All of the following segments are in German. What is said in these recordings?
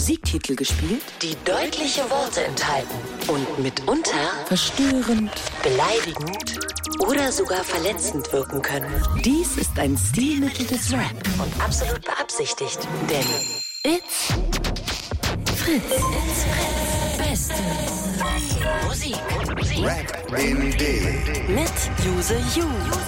Musiktitel gespielt, die deutliche Worte enthalten und mitunter verstörend, beleidigend oder sogar verletzend wirken können. Dies ist ein Stilmittel des Rap und absolut beabsichtigt, denn It's Fritz. It's Fritz. Beste Musik. Rap in D. Mit Use You.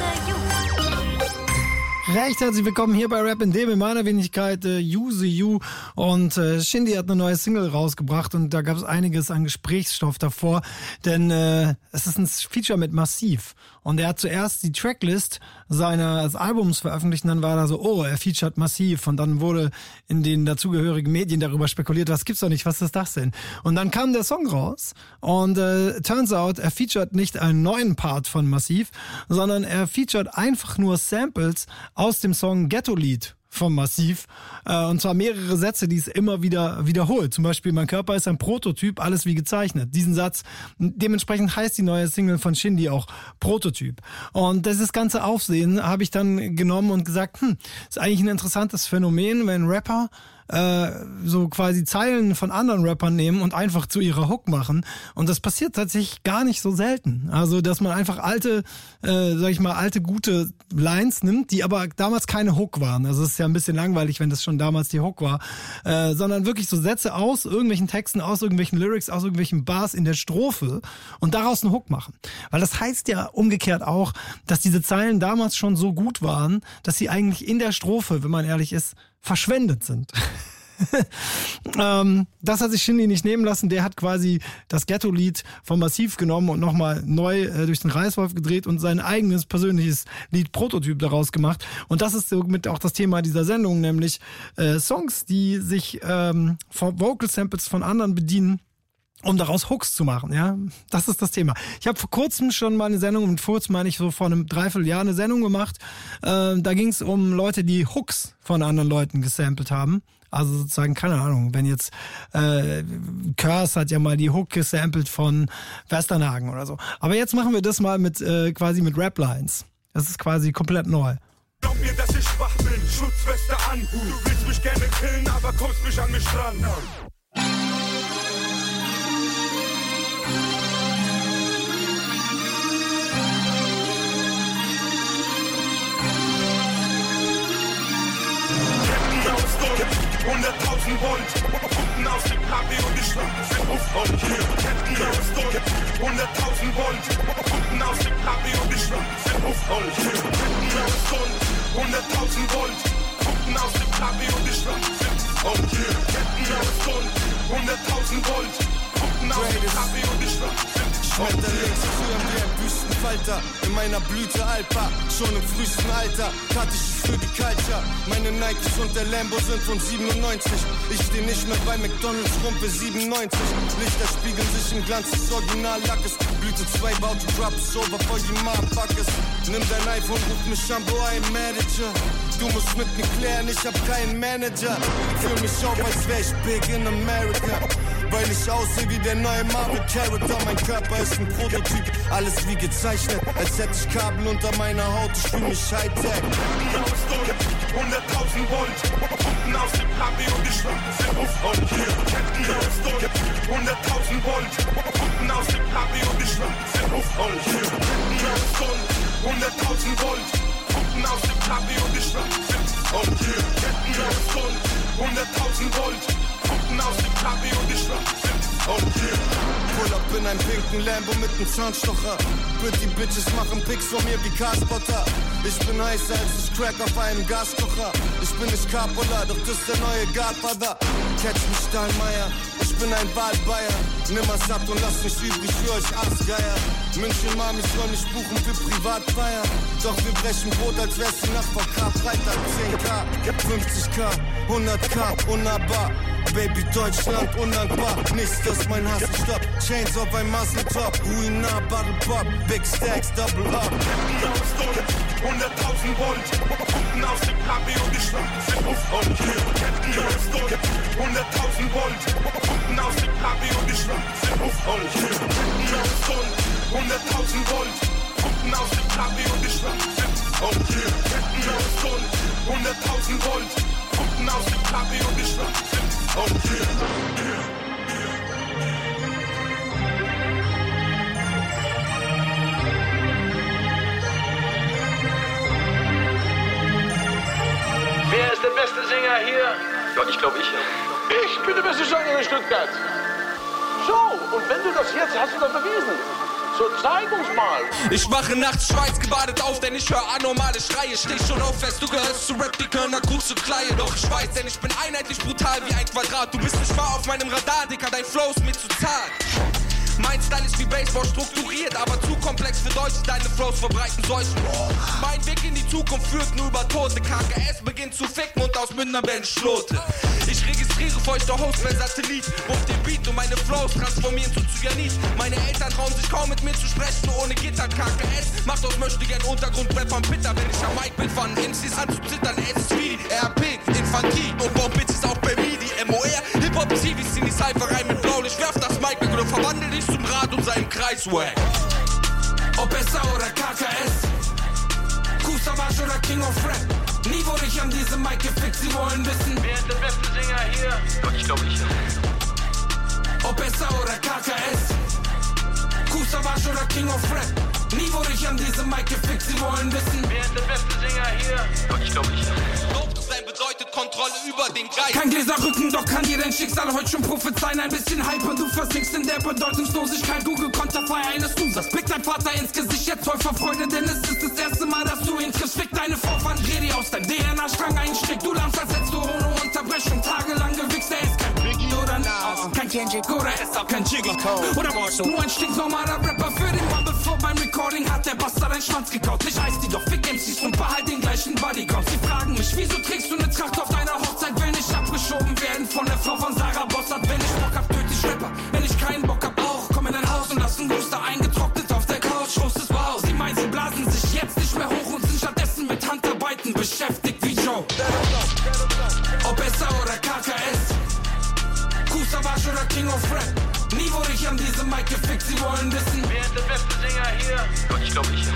Recht herzlich willkommen hier bei Rap in D mit meiner Wenigkeit Use You. Und Shindy hat eine neue Single rausgebracht und da gab es einiges an Gesprächsstoff davor, denn es ist ein Feature mit Massiv. Und er hat zuerst die Tracklist seines Albums veröffentlicht und dann war da so, oh, er featured Massiv. Und dann wurde in den dazugehörigen Medien darüber spekuliert, was gibt's doch nicht, was ist das denn? Und dann kam der Song raus und turns out, er featured nicht einen neuen Part von Massiv, sondern er featured einfach nur Samples aus dem Song Ghetto-Lied vom Massiv, und zwar mehrere Sätze, die es immer wieder wiederholt. Zum Beispiel, mein Körper ist ein Prototyp, alles wie gezeichnet. Diesen Satz, dementsprechend heißt die neue Single von Shindy auch Prototyp. Und dieses ganze Aufsehen habe ich dann genommen und gesagt, ist eigentlich ein interessantes Phänomen, wenn Rapper so quasi Zeilen von anderen Rappern nehmen und einfach zu ihrer Hook machen. Und das passiert tatsächlich gar nicht so selten. Also, dass man einfach alte gute Lines nimmt, die aber damals keine Hook waren. Also, es ist ja ein bisschen langweilig, wenn das schon damals die Hook war. Sondern wirklich so Sätze aus irgendwelchen Texten, aus irgendwelchen Lyrics, aus irgendwelchen Bars in der Strophe und daraus eine Hook machen. Weil das heißt ja umgekehrt auch, dass diese Zeilen damals schon so gut waren, dass sie eigentlich in der Strophe, wenn man ehrlich ist, verschwendet sind. Das hat sich Shindy nicht nehmen lassen. Der hat quasi das Ghetto-Lied vom Massiv genommen und nochmal neu durch den Reißwolf gedreht und sein eigenes persönliches Lied Prototyp daraus gemacht. Und das ist somit auch das Thema dieser Sendung, nämlich Songs, die sich von Vocal Samples von anderen bedienen, um daraus Hooks zu machen, ja. Das ist das Thema. Ich habe vor kurzem schon mal eine Sendung, und vor kurzem meine ich so vor einem Dreivierteljahr eine Sendung gemacht. Da ging es um Leute, die Hooks von anderen Leuten gesampelt haben. Also sozusagen, keine Ahnung, wenn jetzt Curse hat ja mal die Hook gesampelt von Westernhagen oder so. Aber jetzt machen wir das mal mit quasi mit Rap-Lines. Das ist quasi komplett neu. Glaub mir, dass ich schwach bin, Schutzweste an. Du willst mich gerne killen, aber kommst nicht an mich ran. Ketten 100.000 Volt, Pumpen aus dem KW und die Schlangen sind auf Volt. Ketten aus Gold, 100.000 Volt, Pumpen aus dem KW und die Schlangen sind auf Volt. Ketten aus Gold, 100.000 Volt, Pumpen aus dem KW und die Schlangen sind auf Volt. Ketten aus Gold, 100.000 Volt, Pumpen aus dem KW und die Schlangen sind Schmetterling früher wie ein Wüstenfalter, in meiner Blüte Alpa, schon im frühesten Alter, cut ich für die Culture. Meine Nikes und der Lambo sind von 97. Ich steh nicht mehr bei McDonalds rum für 97. Lichter spiegeln sich im Glanz des Original-Lackes. Blüte 2 baut die Drops over for you motherfuckers. Nimm dein iPhone, ruf mich an, boy, I'm Manager. Du musst mit mir klären, ich hab keinen Manager. Fühl mich auf, als wär ich big in America. Weil ich aussehe wie der neue Marvel-Character. Mein Körper ist ein Prototyp, alles wie gezeichnet. Als hätte ich Kabel unter meiner Haut, ich fühl mich Hightech. 100.000 Volt, Pumpen aus dem KW und die Schlangen sind auf Volt. Ketten aus Gold, 100.000 Volt, Pumpen aus dem KW und die Schlangen sind auf Volt. Ketten aus Gold, 100.000 Volt, Pumpen aus dem KW und die Schlangen sind auf Volt. Ketten aus Gold, 100.000 Volt, Pumpen aus dem KW und die Schlangen sind auf Volt. Pull up in einem pinken Lambo mit nem Zahnstocher. Pretty Bitches machen Pics von mir wie Carspotter. Ich bin heißer als das Crack auf einem Gaskocher. Ich bin nicht Capola, doch das ist der neue Godfather. Catch mich Stahlmeier, ich bin ein Waldbayer. Nimm was ab und lass mich übrig für euch Arsgeier. München Mamis soll mich buchen für Privatfeier. Doch wir brechen Brot, als wär's die Nacht vor Karfreitag. 10k, 50k, 100k, unnahbar. Baby Deutschland undankbar, nichts, das mein Hass stoppt. Chains auf ein Muscle Top, Ruinar, Bottle Pop, Big Stacks, Double Up. Ketten aus Gold, 100.000 Volt, Pumpen aus dem KW und die Schlangen sind auf Volt. Ketten aus Gold, 100.000 Volt, Pumpen aus dem KW und die Schlangen sind auf Volt. Ketten aus Gold, 100.000 Volt, Pumpen aus dem KW und die Schlangen sind auf Volt. Ketten aus Gold, 100.000 Volt, Pumpen aus dem KW und die Schlangen sind auf Volt. für Stuttgart. So, und wenn du das jetzt hast du doch bewiesen. So, zeig uns mal. Ich wache nachts schweißgebadet auf, denn ich höre anormale Schreie. Steh schon auf fest, du gehörst zu Rap, die Körner, Krux und Kleie. Doch ich weiß, denn ich bin einheitlich brutal wie ein Quadrat. Du bist nicht wahr auf meinem Radar, Dicker, dein Flow ist mir zu zart. Mein Style ist wie Baseball strukturiert, aber zu komplex für Deutsche, deine Flows verbreiten Seuchen. Mein Weg in die Zukunft führt nur über Tote. KKS beginnt zu ficken und aus Münster werden Schlote. Ich registriere feuchter Host per Satellit, ruf den Beat und meine Flows transformieren zu Cyanid. Meine Eltern trauen sich kaum mit mir zu sprechen, ohne Gitter. KKS macht aus möchtegern Untergrundrappern bitter, wenn ich am Mic bin, fangen MCs an zu zittern. Es ist wie RP, Infanterie und Bomb-Bitches auch bei MIDI, MOR. Hip-Hop-Civis in die Cypher rein mit Blaulicht, werf das Mic weg oder verwandel dich zum Rad und seinem Kreiswack. Ob SA oder KKS, Kusavage oder King of Rap, nie wurde ich an diesem Mic gefickt, sie wollen wissen, Wer ist der beste Sänger hier? Gott, ich glaube ich. Ob SA oder KKS, Kusavage oder King of Rap, nie wurde ich an diesem Mic gefickt, sie wollen wissen, Wer ist der beste Sänger hier? Gott, ich glaube ich. Lob zu sein bedeutet Kontrolle über den Geist. Kein Gläserrücken, doch kann dir dein Schicksal heute schon prophezeien. Ein bisschen Hype und du versinkst in der Bedeutungslosigkeit. Google-Konterfei eines Losers. Blick dein Vater ins Gesicht, jetzt voll vor Freude, denn es ist das erste Mal, dass du ihn triffst. Fick deine Vorfahren, dreh dir aus deinem DNA-Strang einen Strick. Du lernst, als hättest du ohne Unterbrechung tagelang gewichst. Er ist kein Biggie oder Nas, kein Kendrick oder er ist auch kein Jiggy oder nur ein stinknormaler Rapper für den Mann. Bevor beim Recording hat der Bastard einen Schwanz gekaut. Nicht heißt die doch, fick MCs und behalt den gleichen Bodycount. Sie fragen mich, wieso trägst du eine Tracht auf deiner Hochzeit? Will nicht abgeschoben werden von der Frau von Sarah Bossart. Wenn ich Bock hab, töte ich Rapper. Wenn ich keinen Bock hab, auch komm in dein Haus und lass einen Guster eingetrocknet auf der Couch. Schuss ist wow. Sie meinen, sie blasen sich jetzt nicht mehr hoch und sind stattdessen mit Handarbeiten beschäftigt wie Joe. Ob SA oder KKS, Kusavage oder King of Rap, nie wurde ich an diesem Mic gefickt, sie wollen wissen, Wer ist der beste Sänger hier? Gott, ich glaube ich.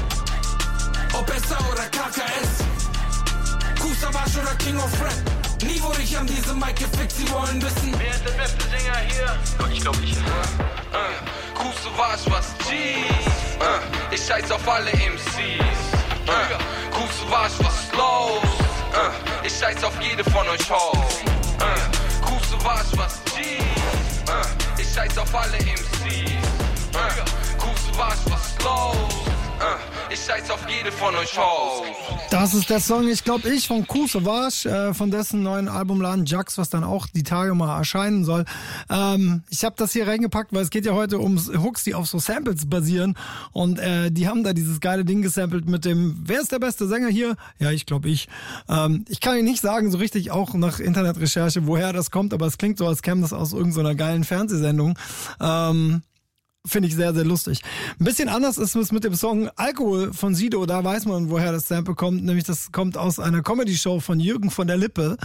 Ob SA oder KKS, Kusavage oder King of Rap, nie wurde ich an diesem Mic gefickt, sie wollen wissen, Wer ist der beste Sänger hier? Gott, ich glaube ich. Kusavage, was G. Ich scheiß auf alle MCs. Kusavage, was ist los? Ich scheiß auf jede von euch Hoes. Kusavage, was G. Ich scheiß auf alle MCs. Kusavage, was ist los? Ich scheiß auf jede von euch Hoes. Das ist der Song, ich glaube ich, von Kusavage, von dessen neuen Albumladen Jax, was dann auch die Tage mal erscheinen soll. Ich habe das hier reingepackt, weil es geht ja heute um Hooks, die auf so Samples basieren. Und die haben da dieses geile Ding gesampelt mit dem, wer ist der beste Sänger hier? Ja, ich glaube ich. Ich kann Ihnen nicht sagen, so richtig auch nach Internetrecherche, woher das kommt, aber es klingt so, als käme das aus irgendeiner geilen Fernsehsendung. Finde ich sehr, sehr lustig. Ein bisschen anders ist es mit dem Song Alkohol von Sido. Da weiß man, woher das Sample kommt. Nämlich das kommt aus einer Comedy-Show von Jürgen von der Lippe.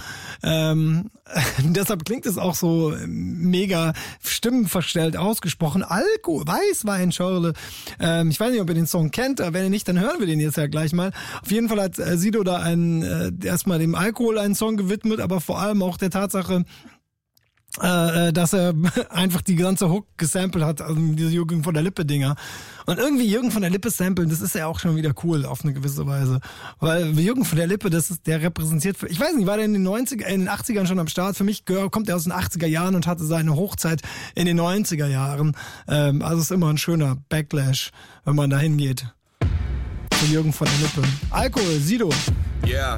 Deshalb klingt es auch so mega stimmenverstellt ausgesprochen. Alkohol, Weißwein, Schorle. Ich weiß nicht, ob ihr den Song kennt. Wenn ihr nicht, dann hören wir den jetzt ja gleich mal. Auf jeden Fall hat Sido da erstmal dem Alkohol einen Song gewidmet, aber vor allem auch der Tatsache, dass er einfach die ganze Hook gesampelt hat, also diese Jürgen von der Lippe Dinger. Und irgendwie Jürgen von der Lippe samplen, das ist ja auch schon wieder cool auf eine gewisse Weise. Weil Jürgen von der Lippe, der repräsentiert, ich weiß nicht, war der in den 80ern schon am Start? Für mich kommt er aus den 80er Jahren und hatte seine Hochzeit in den 90er Jahren. Also ist immer ein schöner Backlash, wenn man da hingeht. Von Jürgen von der Lippe. Alkohol, Sido. Yeah.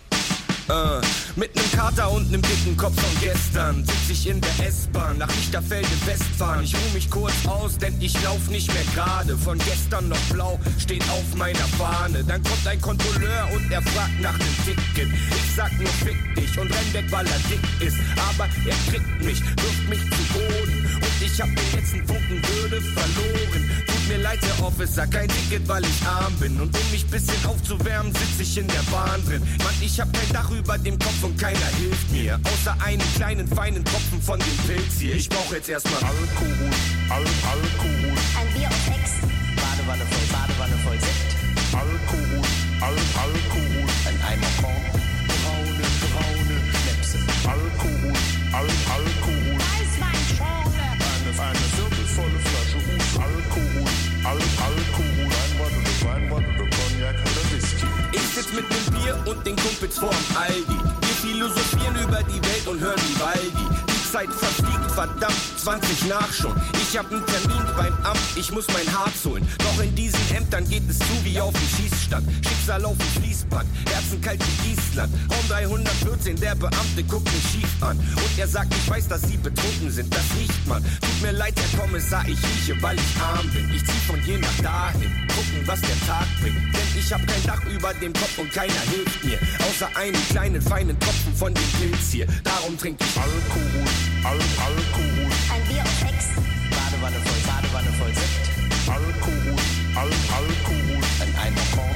Mit nem Kater und nem dicken Kopf von gestern sitz ich in der S-Bahn nach Lichterfelde Westfahren. Ich ruh mich kurz aus, denn ich lauf nicht mehr gerade. Von gestern noch blau steht auf meiner Fahne. Dann kommt ein Kontrolleur und er fragt nach dem Ticket. Ich sag nur fick dich und renn weg, weil er dick ist. Aber er kriegt mich, wirft mich zu Boden. Und ich hab den letzten Funken Würde verloren. Tut mir leid, Herr Officer, kein Ticket, weil ich arm bin. Und um mich bisschen aufzuwärmen, sitz ich in der Bahn drin. Mann, ich hab kein Dach über dem Kopf und keiner hilft mir. Außer einen kleinen, feinen Tropfen von dem Pilz hier. Ich brauch jetzt erstmal Alkohol, Alkohol. Ein Bier auf 6. Badewanne voll Sekt. Alkohol, Alkohol. Ein Eimer Korn. Braune Schnäpse. Alkohol, Alkohol. Weißweinschorle. Eine wirbelvolle Flasche Hus. Alkohol, Alkohol. Ein Wort oder Cognac oder Whisky. Ich sitz mit nem Bier und den Kumpels vorm Aldi. Wir philosophieren über die Welt und hören Vivaldi. Die Zeit verfliegt, verdammt, 20 nach schon. Ich hab einen Termin beim Amt, ich muss mein Harz holen. Doch in diesen Ämtern geht es zu wie auf dem Schießstand. Schicksal auf dem Fließband, Herzen kalt wie Island. Raum 314, der Beamte guckt mich schief an. Und er sagt, ich weiß, dass sie betrunken sind, das riecht man. Tut mir leid, Herr Kommissar, ich rieche, weil ich arm bin. Ich zieh von hier nach dahin, gucken, was der Tag bringt. Denn ich hab kein Dach über dem Kopf und keiner hilft mir. Außer einen kleinen, feinen Tropfen von dem Pilz hier. Darum trink ich Alkohol, Alkohol. Ein Bier auf Ex. Badewanne voll Sekt. Alkohol, Alkohol. Ein Eimer Korn.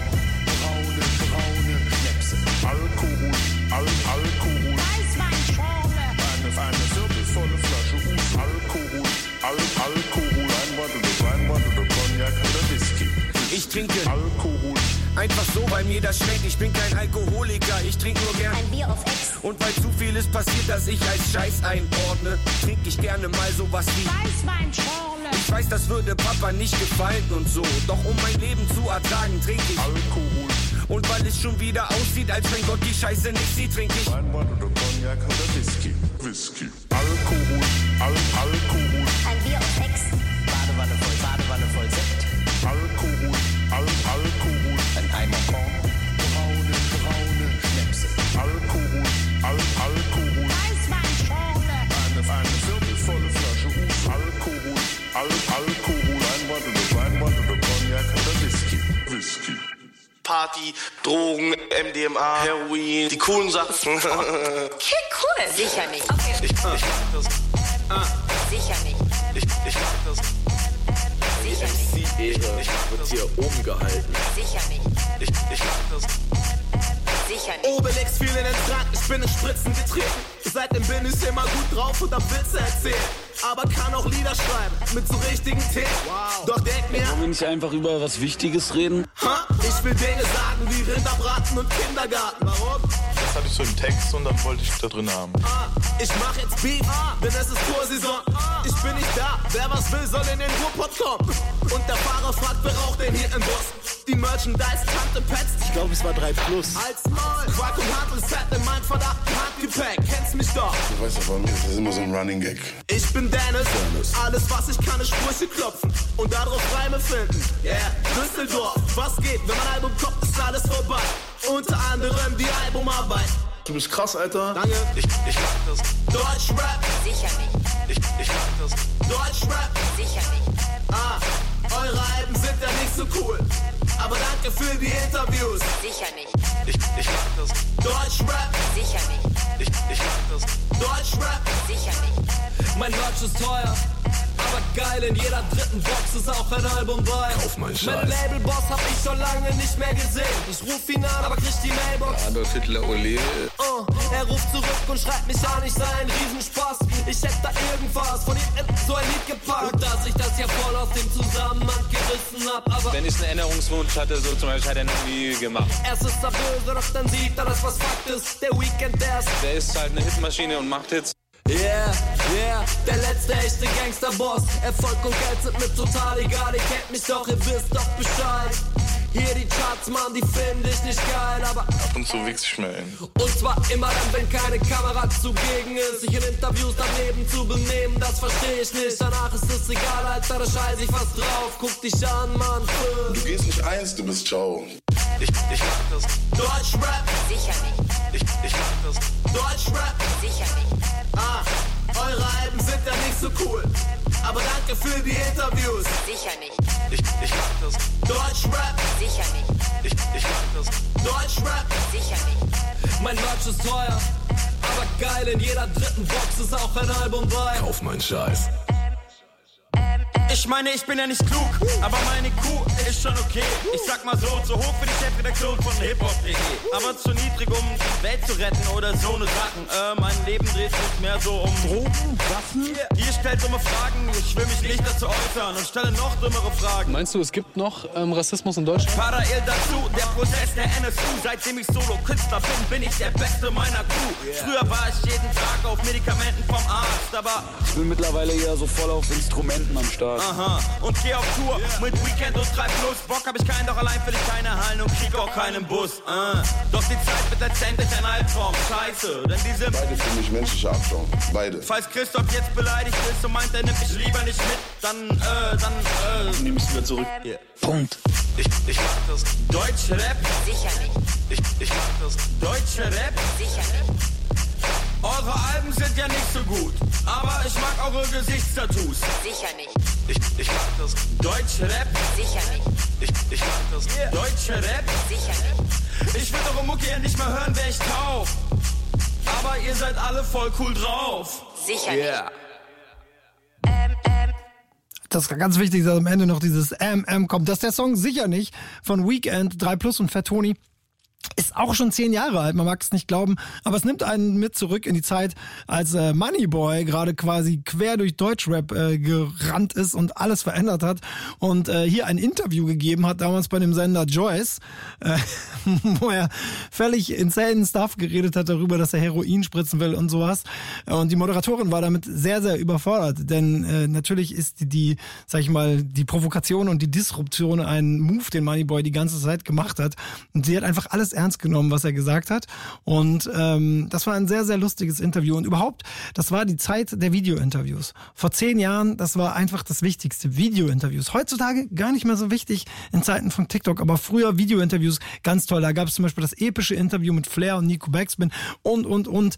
Braune Schnäpse. Alkohol, Alkohol. Weißweinschorle. Eine wirbelvolle Flasche Us. Alkohol, Alkohol. Weinbad oder Cognac oder Whisky. Ich trinke Alkohol. Einfach so, weil mir das schmeckt. Ich bin kein Alkoholiker, ich trinke nur gern Ein Bier auf Ex. Und weil zu viel ist passiert, dass ich als Scheiß einordne, trinke ich gerne mal sowas wie Weißweinschorle. Ich weiß, das würde Papa nicht gefallen und so. Doch um mein Leben zu ertragen, trinke ich Alkohol. Und weil es schon wieder aussieht, als wenn Gott die Scheiße nicht sieht, trinke ich Weinbad oder Cognac oder Whisky. Alkohol, Alkohol. Ein Bier auf Ex. Badewanne voll Sekt. Alkohol, Alkohol. Ein Eimer Korn. Braune Schnäpse. Alkohol, Alkohol. Weißweinschorle. Eine wirbelvolle Flasche Us. Alkohol, Alkohol. Weinbad oder Cognac oder Whisky. Party, Drogen, MDMA, Heroin, die coolen Sachen. Okay, cool. Sicher nicht. Okay. Ich mag das. Sicher nicht. Ich mag das. Sicher nicht. Ich wird hier oben gehalten. Sicher nicht. Ich mag das. Sicher nicht. Obelix fiel in den Trank, ich bin in Spritzen getreten. Seitdem bin ich immer gut drauf und hab Witze erzählt. Aber kann auch Lieder schreiben, mit so richtigen Themen. Wow. Doch denk mir, wollen wir nicht einfach über was Wichtiges reden? Ich will Dinge sagen wie Rinderbraten und Kindergarten. Warum? Das hatte ich so im Text und dann wollte ich da drin haben. Ich mach jetzt Beef, denn es ist Vorsaison. Ich bin nicht da, wer was will, soll in den Ruhrpott kommen. Und der Fahrer fragt, wer raucht denn hier im Bus? Die Merchandise-Tante petzt. Ich glaube, es war 3+. Als Maul, Quark und Handelsfett in mein verdammten Handgepäck. Kennst mich doch. Du weißt ja, bei mir ist das immer so ein Running Gag. Ich bin Dennis. Alles, was ich kann, ist Sprüche klopfen und darauf Reime finden. Yeah, Düsseldorf, was geht? Wenn mein Album kommt, ist alles vorbei. Unter anderem die Albumarbeit. Du bist krass, Alter. Danke. Ich mag das. Deutschrap. Sicher nicht. Ich mag das. Deutschrap. Sicher nicht. Eure Alben sind ja nicht so cool. Aber danke für die Interviews. Sicher nicht. Ich mag das. Deutschrap. Sicher nicht. Ich mag das. Deutschrap. Sicher nicht. Mein Merch ist teuer, aber geil, in jeder dritten Box ist auch ein Album bei. Kauf mein Scheiß. Mein Labelboss hab ich schon lange nicht mehr gesehen. Ich ruf ihn an, aber krieg die Mailbox. Adolf Hitler, ole. Er ruft zurück und schreibt mich an, ich sei ein Riesenspaß. Ich hätte da irgendwas von ihm in so ein Lied gepackt. Und dass ich das ja voll aus dem Zusammenhang gerissen hab, aber wenn ich einen Änderungswunsch hatte, so zum Beispiel, hat er noch nie gemacht. erst ist er böse, doch dann sieht er, dass was Fakt ist. Der Weekend, der ist halt eine Hitmaschine und macht Hits. Yeah, der letzte echte Gangsterboss. Erfolg und Geld sind mir total egal. Ihr kennt mich doch, ihr wisst doch Bescheid. Hier die Charts, Mann, die finde ich nicht geil, aber ab und zu wichs ich mir ein. Und zwar immer dann, wenn keine Kamera zugegen ist. Sich in Interviews daneben zu benehmen, das verstehe ich nicht. Danach ist es egal, Alter, da scheiß ich was drauf. Guck dich an, Mann. Du gehst nicht eins, du bist ciao. Ich mag das. Deutschrap. Sicher nicht. Ich mag das. Deutschrap. Sicher nicht. Eure Alben sind ja nicht so cool. Aber danke für die Interviews. Sicher nicht. Ich mag das. Deutschrap. Sicher nicht. Ich mag das. Deutschrap. Sicher nicht. Mein Merch ist teuer, aber geil, in jeder dritten Box ist auch ein Album bei. Kauf mein Scheiß. Ich meine, ich bin ja nicht klug, aber meine Kuh ist schon okay. Ich sag mal so, zu hoch für die Chefredaktion von Hip-Hop.de. Aber zu niedrig, um die Welt zu retten oder so ne Sachen. Mein Leben dreht sich mehr so um Drogen, Waffen? Ihr stellt dumme Fragen, ich will mich nicht dazu äußern und stelle noch dümmere Fragen. Meinst du, es gibt noch Rassismus in Deutschland? Parallel dazu, der Prozess der NSU. Seitdem ich Solo-Künstler bin, bin ich der Beste meiner Crew. Früher war ich jeden Tag auf Medikamenten vom Arzt, aber bin mittlerweile eher so voll auf Instrumenten am Start. Aha, und geh auf Tour mit Weekend und 3+. Bock hab ich keinen, doch allein will ich keine Hallen und krieg auch keinen Bus. Doch die Zeit wird letztendlich ein Albtraum. Scheiße, denn diese... Beide für mich menschliche Abschaum. Beide. Falls Christoph jetzt beleidigt ist und meint, er nimmt mich lieber nicht mit, dann Nimm es wieder zurück. Yeah. Punkt. Ich mag das. Deutsche Rap? Sicher nicht. Ich mag das. Deutsche Rap? Sicher nicht. Eure Alben sind ja nicht so gut, aber ich mag eure Gesichtstattoos. Sicher nicht. Ich mag das. Deutsche Rap? Sicher nicht. Ich mag das. Yeah. Deutsche Rap? Sicher nicht. Ich will eure Mucke ja nicht mehr hören, wer ich kauf. Aber ihr seid alle voll cool drauf. Sicher nicht. Das ist ganz wichtig, dass am Ende noch dieses kommt. Dass der Song sicher nicht von Weekend, 3+ und Fat Tony ist auch schon 10 Jahre alt, man mag es nicht glauben, aber es nimmt einen mit zurück in die Zeit, als Moneyboy gerade quasi quer durch Deutschrap gerannt ist und alles verändert hat und hier ein Interview gegeben hat, damals bei dem Sender Joyce, wo er völlig insane Stuff geredet hat darüber, dass er Heroin spritzen will und sowas. Und die Moderatorin war damit sehr, sehr überfordert, denn natürlich ist die, sag ich mal, die Provokation und die Disruption ein Move, den Moneyboy die ganze Zeit gemacht hat. Und sie hat einfach alles ernst genommen, was er gesagt hat. Und das war ein sehr, sehr lustiges Interview. Und überhaupt, das war die Zeit der Video-Interviews. Vor 10 Jahren, das war einfach das Wichtigste. Video-Interviews. Heutzutage gar nicht mehr so wichtig in Zeiten von TikTok, aber früher Video-Interviews ganz toll. Da gab es zum Beispiel das epische Interview mit Flair und Nico Backspin und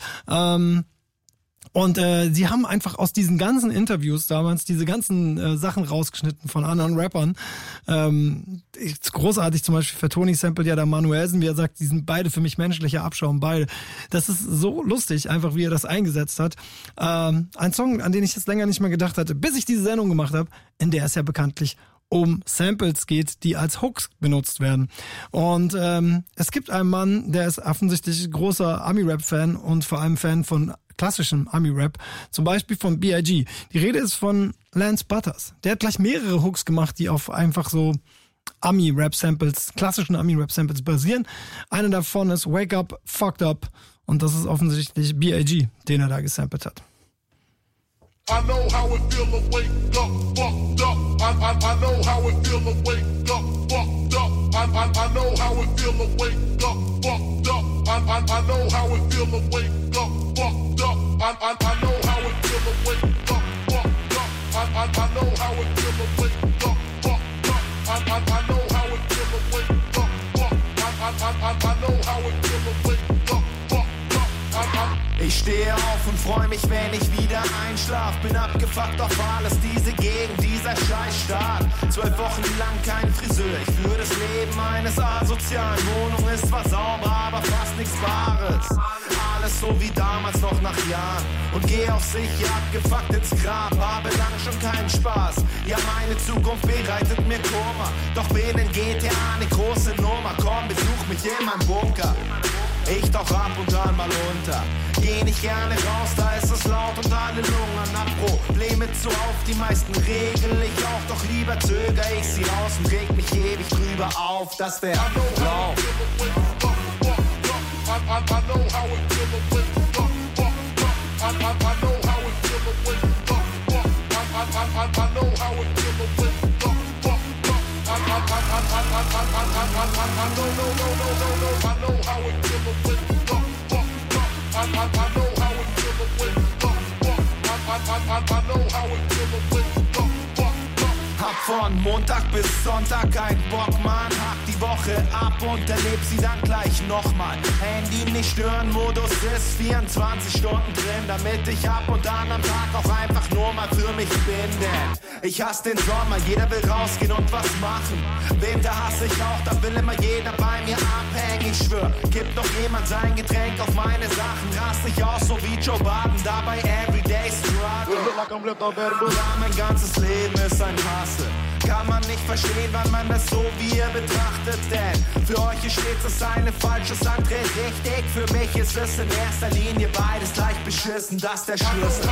sie haben einfach aus diesen ganzen Interviews damals diese ganzen Sachen rausgeschnitten von anderen Rappern. Großartig zum Beispiel für Tony Sample ja der Manuelsen, wie er sagt, die sind beide für mich menschlicher Abschaum, beide. Das ist so lustig, einfach wie er das eingesetzt hat. Ein Song, an den ich jetzt länger nicht mehr gedacht hatte, bis ich diese Sendung gemacht habe, in der es ja bekanntlich um Samples geht, die als Hooks benutzt werden. Und es gibt einen Mann, der ist offensichtlich großer Ami-Rap-Fan und vor allem Fan von klassischem Ami-Rap, zum Beispiel von B.I.G. Die Rede ist von Lance Butters. Der hat gleich mehrere Hooks gemacht, die auf einfach so Ami-Rap-Samples, klassischen Ami-Rap-Samples basieren. Eine davon ist Wake Up, Fucked Up und das ist offensichtlich B.I.G., den er da gesampelt hat. I know how it feel to wake up, fucked up. I know how it feel to wake up, fucked up. I know how it feel to wake up, fucked up. I know how it feel to wake up, fucked up. I know how it feel to wake up, fucked up. I know how it feel to wake up, fucked up. I know how it feel to wake up, fucked up. I know how it feel to wake up, fucked up. Ich stehe auf und freu mich, wenn ich wieder einschlaf. Bin abgefuckt auf alles, diese Gegend, dieser Scheißstaat. 12 Wochen lang kein Friseur, ich führe das Leben eines asozialen. Wohnung ist zwar sauber, aber fast nichts Bares. Alles so wie damals, noch nach Jahren. Und geh auf sicher abgefuckt ins Grab. Habe lang schon keinen Spaß, ja meine Zukunft bereitet mir Koma. Doch bin in GTA eine große Nummer. Komm, besuch mich in meinem Bunker. Ich tauch ab und an mal unter. Geh nicht gerne raus, da ist es laut und alle lungern nach Probleme zu auf. Die meisten regel ich auch, doch lieber zöger ich sie raus und reg mich ewig drüber auf. Das wär blau. Hab von Montag bis Sonntag keinen Bock, Mann. Hack die Woche ab und erleb sie dann gleich nochmal. Handy nicht stören, Modus ist 24 Stunden drin, damit ich ab und an am Tag auch einfach nur mal für mich bin. Denn ich hasse den Sommer, jeder will rausgehen und was machen. Winter hasse ich auch, da will immer jeder bei mir abhängen. Ich schwör, gibt noch jemand sein Getränk auf meine Sachen. Rast ich aus, so wie Joe Biden, dabei everyday struggle. Ja, mein ganzes Leben ist ein Hassel. Kann man nicht verstehen, weil man das so wie ihr betrachtet. Denn für euch ist stets das eine falsch, das andere richtig. Für mich ist es in erster Linie beides gleich beschissen, das ist der Schlüssel.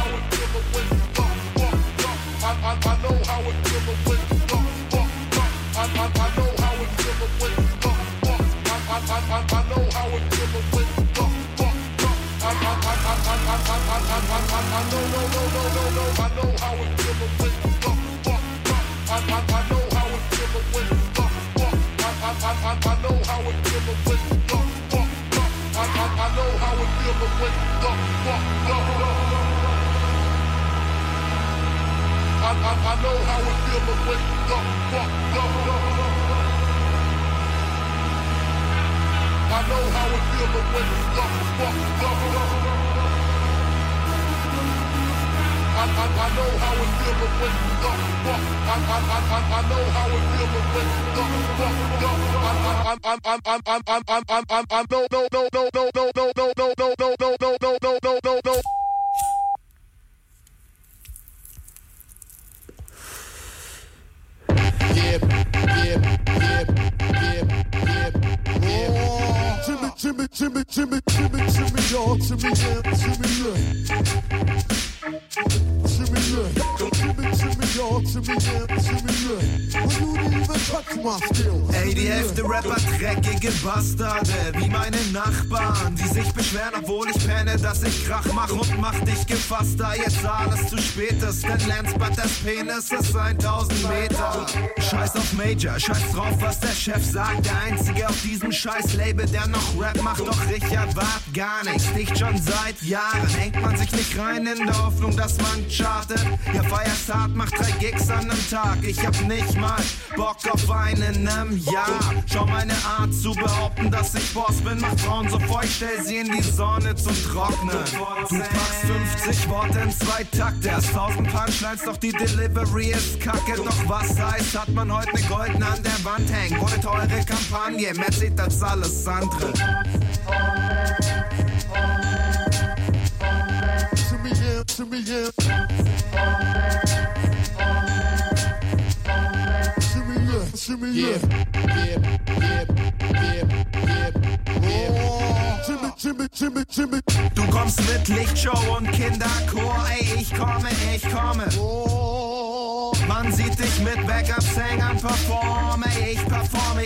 I know how it feel to wake up. I know how it feel to wake up. I know how it feel to wake up. I know how it feel to wake up. I know how it feel to wake up. I know how it feel to wake up. No. Jimmy, y'all, Jimmy, yeah. Ey, die Hälfte Rapper dreckige Bastarde, wie meine Nachbarn, die sich beschweren, obwohl ich penne, dass ich Krach mach und mach dich gefasst, da jetzt alles zu spät ist, denn Lance Butters Penis ist 1000 Meter. Scheiß auf Major, scheiß drauf, was der Chef sagt, der Einzige auf diesem scheiß Label, der noch Rap macht, doch ich erwart gar nichts, dicht schon seit Jahren, hängt man sich nicht rein in der Hoffnung, dass man chartet, ja feierst hart, macht 3 Gigs an einem Tag, ich hab nicht mal Bock auf einen in einem Jahr, schau meine Art zu behaupten, dass ich Boss bin, mach Frauen so feucht, stell sie in die Sonne zum Trocknen, du packst 50 Worte in 2 Takte, hast 1000 Punchlines, doch die Delivery ist kacke, doch was heißt, hat man heute ne Golden an der Wand hängen, wurde teure Kampagne, mehr sieht als alles andere. Jimmy, yeah. Jimmy. Du kommst mit Lichtshow und Kinderchor, ey, ich komme. Man sieht dich mit Backup-Sängern performen, ey, ich perform.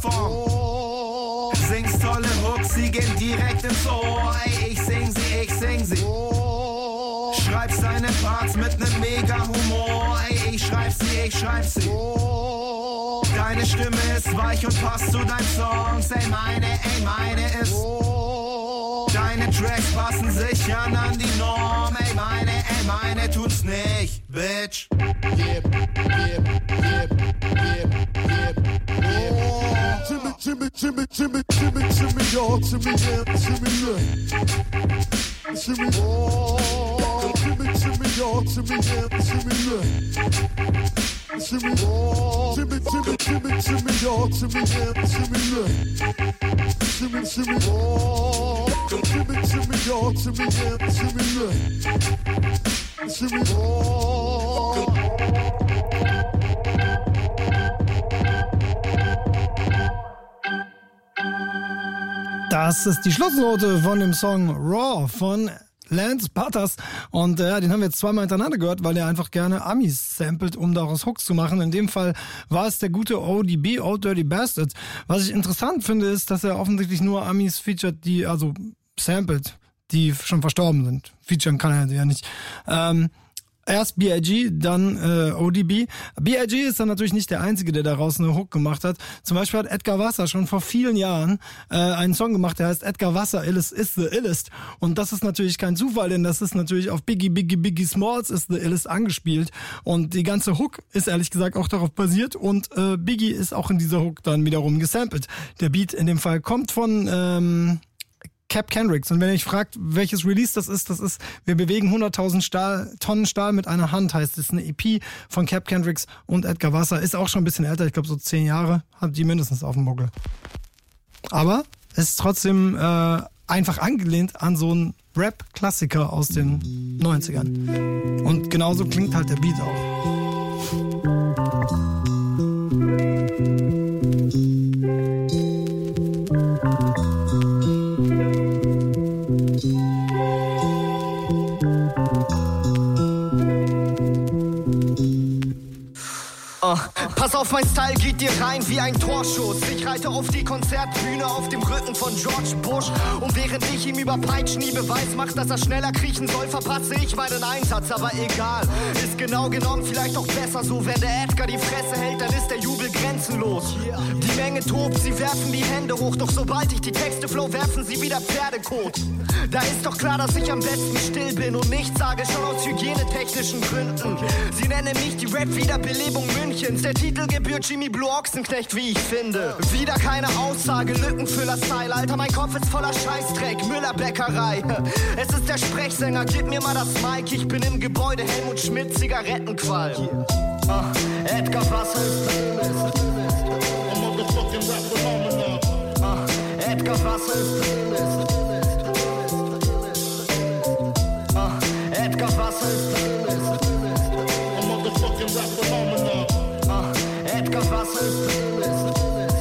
Singst tolle Hooks, sie gehen direkt ins Ohr, ey, ich sing sie. Schreibst deine Parts mit nem Mega-Humor, ey, ich schreib sie. Deine Stimme ist weich und passt zu deinen Songs, ey, meine ist. Deine Tracks passen sich an die Norm, ey, meine tut's nicht, Bitch. Jimmy, y'all, Jimmy, yeah. Jimmy, y'all, Jimmy, yeah. Jimmy, y'all, Jimmy, yeah. Jimmy, Das ist die Schlussnote von dem Song Raw von Lance Butters. Und den haben wir jetzt zweimal hintereinander gehört, weil er einfach gerne Amis samplet, um daraus Hooks zu machen. In dem Fall war es der gute ODB, Old Dirty Bastard. Was ich interessant finde, ist, dass er offensichtlich nur Amis featured, die, also samplet, die schon verstorben sind. Featuren kann er ja nicht. Erst B.I.G., dann ODB. B.I.G. ist dann natürlich nicht der Einzige, der daraus eine Hook gemacht hat. Zum Beispiel hat Edgar Wasser schon vor vielen Jahren einen Song gemacht, der heißt Edgar Wasser is the illest. Und das ist natürlich kein Zufall, denn das ist natürlich auf Biggie Smalls is the illest angespielt. Und die ganze Hook ist ehrlich gesagt auch darauf basiert. Und Biggie ist auch in dieser Hook dann wiederum gesampelt. Der Beat in dem Fall kommt von Cap Kendricks. Und wenn ihr euch fragt, welches Release das ist, wir bewegen 100.000 Tonnen Stahl mit einer Hand, heißt es. Eine EP von Cap Kendricks und Edgar Wasser. Ist auch schon ein bisschen älter, ich glaube so 10 Jahre, hat die mindestens auf dem Buckel. Aber es ist trotzdem einfach angelehnt an so einen Rap-Klassiker aus den 90ern. Und genauso klingt halt der Beat auch. Pass auf, mein Style geht dir rein wie ein Torschuss. Ich reite auf die Konzertbühne auf dem Rücken von George Bush. Und während ich ihm über Peitschen nie Beweis macht, dass er schneller kriechen soll, verpasse ich meinen Einsatz. Aber egal, ist genau genommen vielleicht auch besser so. Wenn der Edgar die Fresse hält, dann ist der Jubel grenzenlos. Die Menge tobt, sie werfen die Hände hoch. Doch sobald ich die Texte flow, werfen sie wieder Pferdekot. Da ist doch klar, dass ich am besten still bin und nichts sage, schon aus hygienetechnischen Gründen. Sie nennen mich die Rap-Wiederbelebung Münchens. Der Titel gebührt Jimmy Blue Ochsenknecht, wie ich finde. Wieder keine Aussage, Lückenfüller-Style. Alter, mein Kopf ist voller Scheißdreck, Müller-Bäckerei. Es ist der Sprechsänger, gib mir mal das Mic. Ich bin im Gebäude, Helmut Schmidt, Zigarettenqualm. Edgar, was ist Playlist? Edgar, was ist Playlist? Edgar, was ist Playlist? Edgar, was ist Playlist?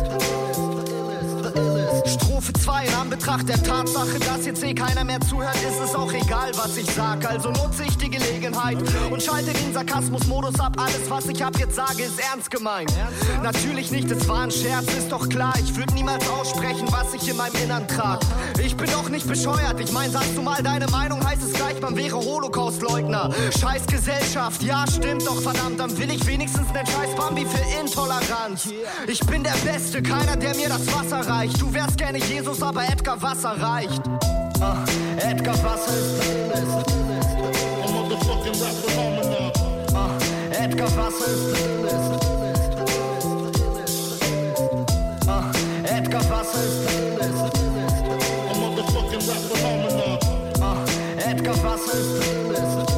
Strophe 2, in Anbetracht der Tatsache, dass jetzt keiner mehr zuhört, ist es auch egal, was ich sag. Also nutze ich die Gelegenheit und schalte den Sarkasmus-Modus ab. Alles, was ich ab jetzt sage, ist ernst gemeint. Natürlich nicht, es war ein Scherz, ist doch klar. Ich würde niemals aussprechen, was ich in meinem Innern trag. Ich bin doch nicht bescheuert, ich mein, sagst du mal deine Meinung, heißt es gleich, man wäre Holocaust-Leugner. Scheiß Gesellschaft, ja stimmt doch verdammt, dann will ich wenigstens nen scheiß Bambi für Intoleranz. Ich bin der Beste, keiner, der mir das Wasser reicht. Du wärst gerne Jesus, aber Edgar, Wasser reicht. Edgar, Wasser ist Playlist. Edgar, Wasser ist Playlist. Edgar, Wasser ist Playlist. Edgar, Wasser ist Playlist.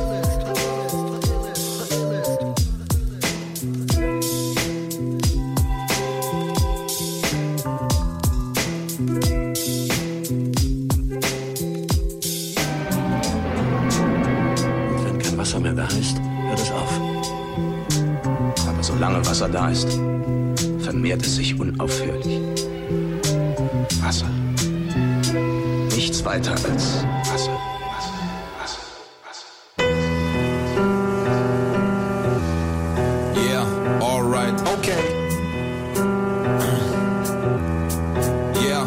Wasser mehr da ist, hört es auf. Aber solange Wasser da ist, vermehrt es sich unaufhörlich. Wasser. Nichts weiter als Wasser. Yeah, alright. Okay. Yeah.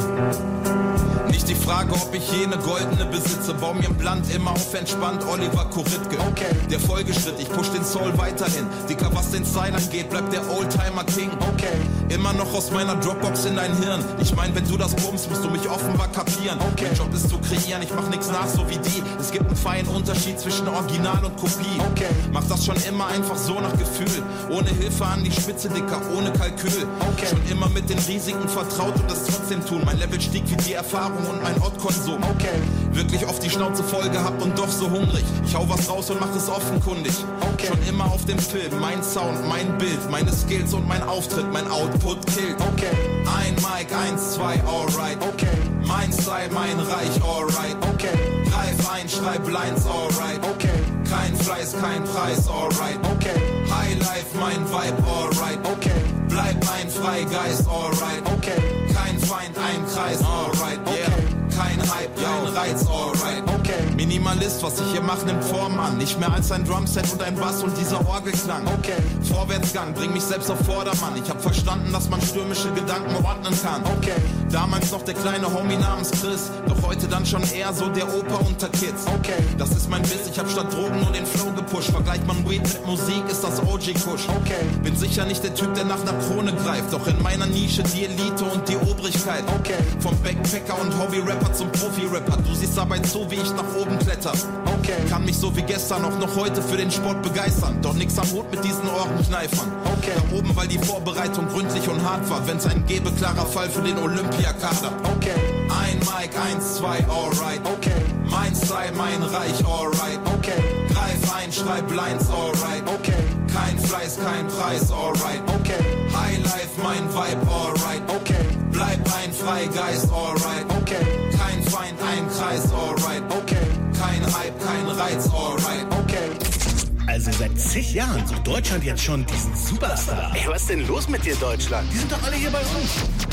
Nicht die Frage, ob ich jene goldene besitze. Bau mir im Land immer auf entspannt, Oliver Koritke. Okay. Der Folgeschritt, ich push den Soul weiterhin. Dicker, was den Style angeht, bleibt der Oldtimer King. Okay. Immer noch aus meiner Dropbox in dein Hirn. Ich mein, wenn du das bummst, musst du mich offenbar kapieren. Okay. Mein Job ist zu kreieren, ich mach nix nach, so wie die. Es gibt einen feinen Unterschied zwischen Original und Kopie. Okay. Mach das schon immer einfach so nach Gefühl. Ohne Hilfe an die Spitze, Dicker, ohne Kalkül. Okay. Schon immer mit den Risiken vertraut und das trotzdem tun. Mein Level stieg wie die Erfahrung und mein Ortkonsum. Okay. Wirklich oft die Schnauze voll gehabt und doch so hungrig. Ich hau was raus und mach es offenkundig. Okay. Schon immer auf dem Film, mein Sound, mein Bild, meine Skills und mein Auftritt, mein Output killt. Okay. Ein Mic, 1, 2, alright. Okay. Mein Style, mein Reich, alright. Okay. Greif ein, schreib Lines, alright. Okay. Kein Fleiß, kein Preis, alright. Okay. High Life, mein Vibe, alright. Okay. Bleib ein Freigeist, alright. Okay. Kein Feind, ein Kreis, alright. Yeah. Kein Hype, kein Reiz, alright. Okay. Minimalist, was ich hier mach, nimmt Form an. Nicht mehr als ein Drumset und ein Bass und dieser Orgelklang. Okay. Vorwärtsgang, bring mich selbst auf Vordermann. Ich hab verstanden, dass man stürmische Gedanken ordnen kann. Okay. Damals noch der kleine Homie namens Chris, doch heute dann schon eher so der Opa unter Kids. Okay. Das ist mein Biss, ich hab statt Drogen nur den Flow gepusht. Vergleicht man Weed mit Musik, ist das OG-Kusch. Okay. Bin sicher nicht der Typ, der nach einer Krone greift, doch in meiner Nische die Elite und die Obrigkeit. Okay. Vom Backpacker und Hobby-Rapper zum Profi-Rapper. Du siehst dabei zu, wie ich nach oben kletter. Okay. Kann mich so wie gestern auch noch heute für den Sport begeistern. Doch nix am Hut mit diesen Ohrenkneifern. Okay. Da oben, weil die Vorbereitung gründlich und hart war. Wenn's einen gäbe, klarer Fall für den Olympiakader. Okay. Ein Mic, 1, 2, alright. Okay. Mein Style, mein Reich, alright. Okay. Greif ein, schreib Lines, alright. Okay. Kein Fleiß, kein Preis, alright. Okay. High Life, mein Vibe, alright. Okay. Bleib ein Freigeist, alright. Okay. Kein Feind, ein Kreis, alright. Okay. Kein Hype, kein Reiz, alright. Okay. Also seit zig Jahren sucht Deutschland jetzt schon diesen Superstar. Ey, was ist denn los mit dir, Deutschland? Die sind doch alle hier bei uns.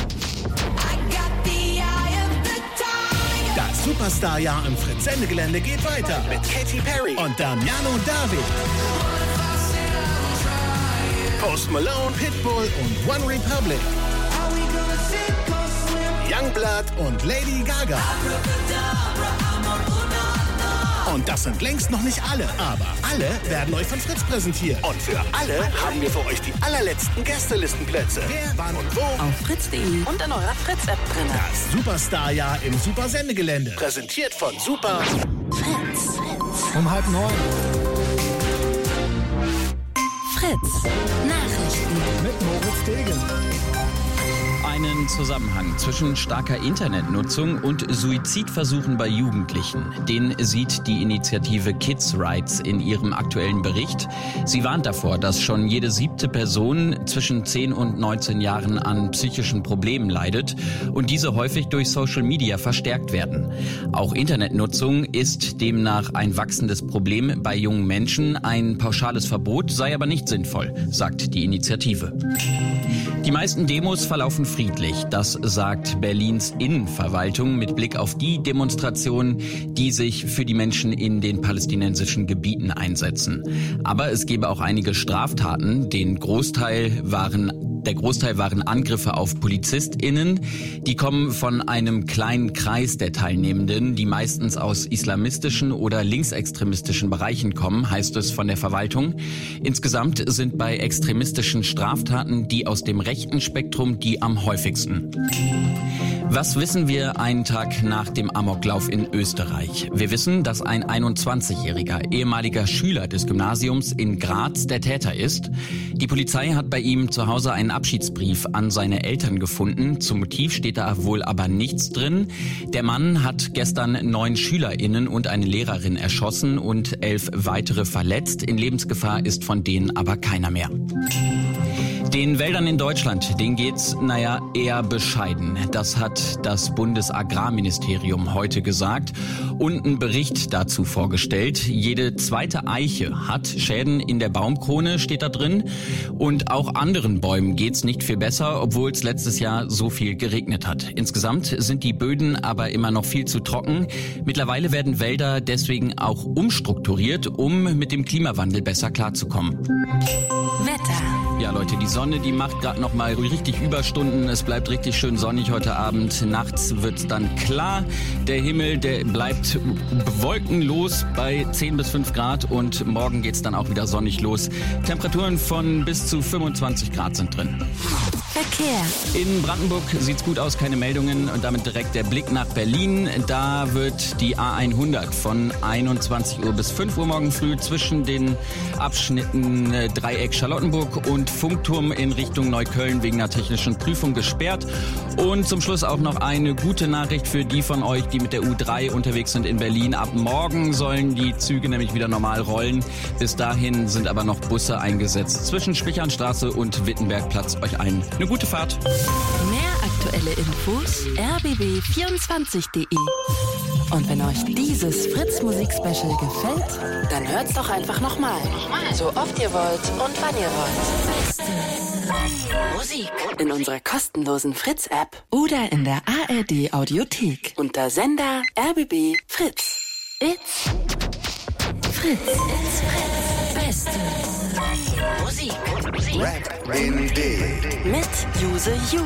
Das Superstar-Jahr im Fritz-Sendegelände geht weiter mit Katy Perry und Damiano David. Post Malone, Pitbull und One Republic. Youngblood und Lady Gaga. Und das sind längst noch nicht alle, aber alle werden euch von Fritz präsentiert. Und für alle haben wir für euch die allerletzten Gästelistenplätze. Wer, wann und wo? Auf fritz.de und in eurer Fritz-App drin. Das Superstar-Jahr im Super-Sendegelände. Präsentiert von Super Fritz. Um 8:30. Fritz. Nachrichten. Mit Moritz Degen. Einen Zusammenhang zwischen starker Internetnutzung und Suizidversuchen bei Jugendlichen. Den sieht die Initiative Kids Rights in ihrem aktuellen Bericht. Sie warnt davor, dass schon jede 7. Person zwischen 10 und 19 Jahren an psychischen Problemen leidet und diese häufig durch Social Media verstärkt werden. Auch Internetnutzung ist demnach ein wachsendes Problem bei jungen Menschen. Ein pauschales Verbot sei aber nicht sinnvoll, sagt die Initiative. Die meisten Demos verlaufen friedlich. Das sagt Berlins Innenverwaltung mit Blick auf die Demonstrationen, die sich für die Menschen in den palästinensischen Gebieten einsetzen. Aber es gebe auch einige Straftaten. Der Großteil waren Angriffe auf PolizistInnen. Die kommen von einem kleinen Kreis der Teilnehmenden, die meistens aus islamistischen oder linksextremistischen Bereichen kommen, heißt es von der Verwaltung. Insgesamt sind bei extremistischen Straftaten die aus dem rechten Spektrum die am häufigsten. Was wissen wir einen Tag nach dem Amoklauf in Österreich? Wir wissen, dass ein 21-jähriger ehemaliger Schüler des Gymnasiums in Graz der Täter ist. Die Polizei hat bei ihm zu Hause einen Abschiedsbrief an seine Eltern gefunden. Zum Motiv steht da wohl aber nichts drin. Der Mann hat gestern 9 SchülerInnen und eine Lehrerin erschossen und 11 weitere verletzt. In Lebensgefahr ist von denen aber keiner mehr. Den Wäldern in Deutschland, denen geht's, eher bescheiden. Das hat das Bundesagrarministerium heute gesagt und einen Bericht dazu vorgestellt. Jede 2. Eiche hat Schäden in der Baumkrone, steht da drin. Und auch anderen Bäumen geht's nicht viel besser, obwohl es letztes Jahr so viel geregnet hat. Insgesamt sind die Böden aber immer noch viel zu trocken. Mittlerweile werden Wälder deswegen auch umstrukturiert, um mit dem Klimawandel besser klarzukommen. Wetter. Ja, Leute, die Sonne, die macht gerade noch mal richtig Überstunden. Es bleibt richtig schön sonnig heute Abend. Nachts wird's dann klar. Der Himmel, der bleibt wolkenlos bei 10 bis 5 Grad und morgen geht's dann auch wieder sonnig los. Temperaturen von bis zu 25 Grad sind drin. Verkehr. In Brandenburg sieht's gut aus, keine Meldungen und damit direkt der Blick nach Berlin. Da wird die A100 von 21 Uhr bis 5 Uhr morgen früh zwischen den Abschnitten Dreieck Charlottenburg und Funkturm in Richtung Neukölln wegen einer technischen Prüfung gesperrt. Und zum Schluss auch noch eine gute Nachricht für die von euch, die mit der U3 unterwegs sind in Berlin. Ab morgen sollen die Züge nämlich wieder normal rollen. Bis dahin sind aber noch Busse eingesetzt. Zwischen Spichernstraße und Wittenbergplatz euch eine gute Fahrt. Mehr aktuelle Infos rbb24.de. Und wenn euch dieses Fritz-Musik-Special gefällt, dann hört's doch einfach nochmal. So oft ihr wollt und wann ihr wollt. Musik in unserer kostenlosen Fritz-App oder in der ARD-Audiothek unter Sender RBB Fritz. It's Fritz. It's Fritz. Beste Musik. Rap in D. Mit Use You.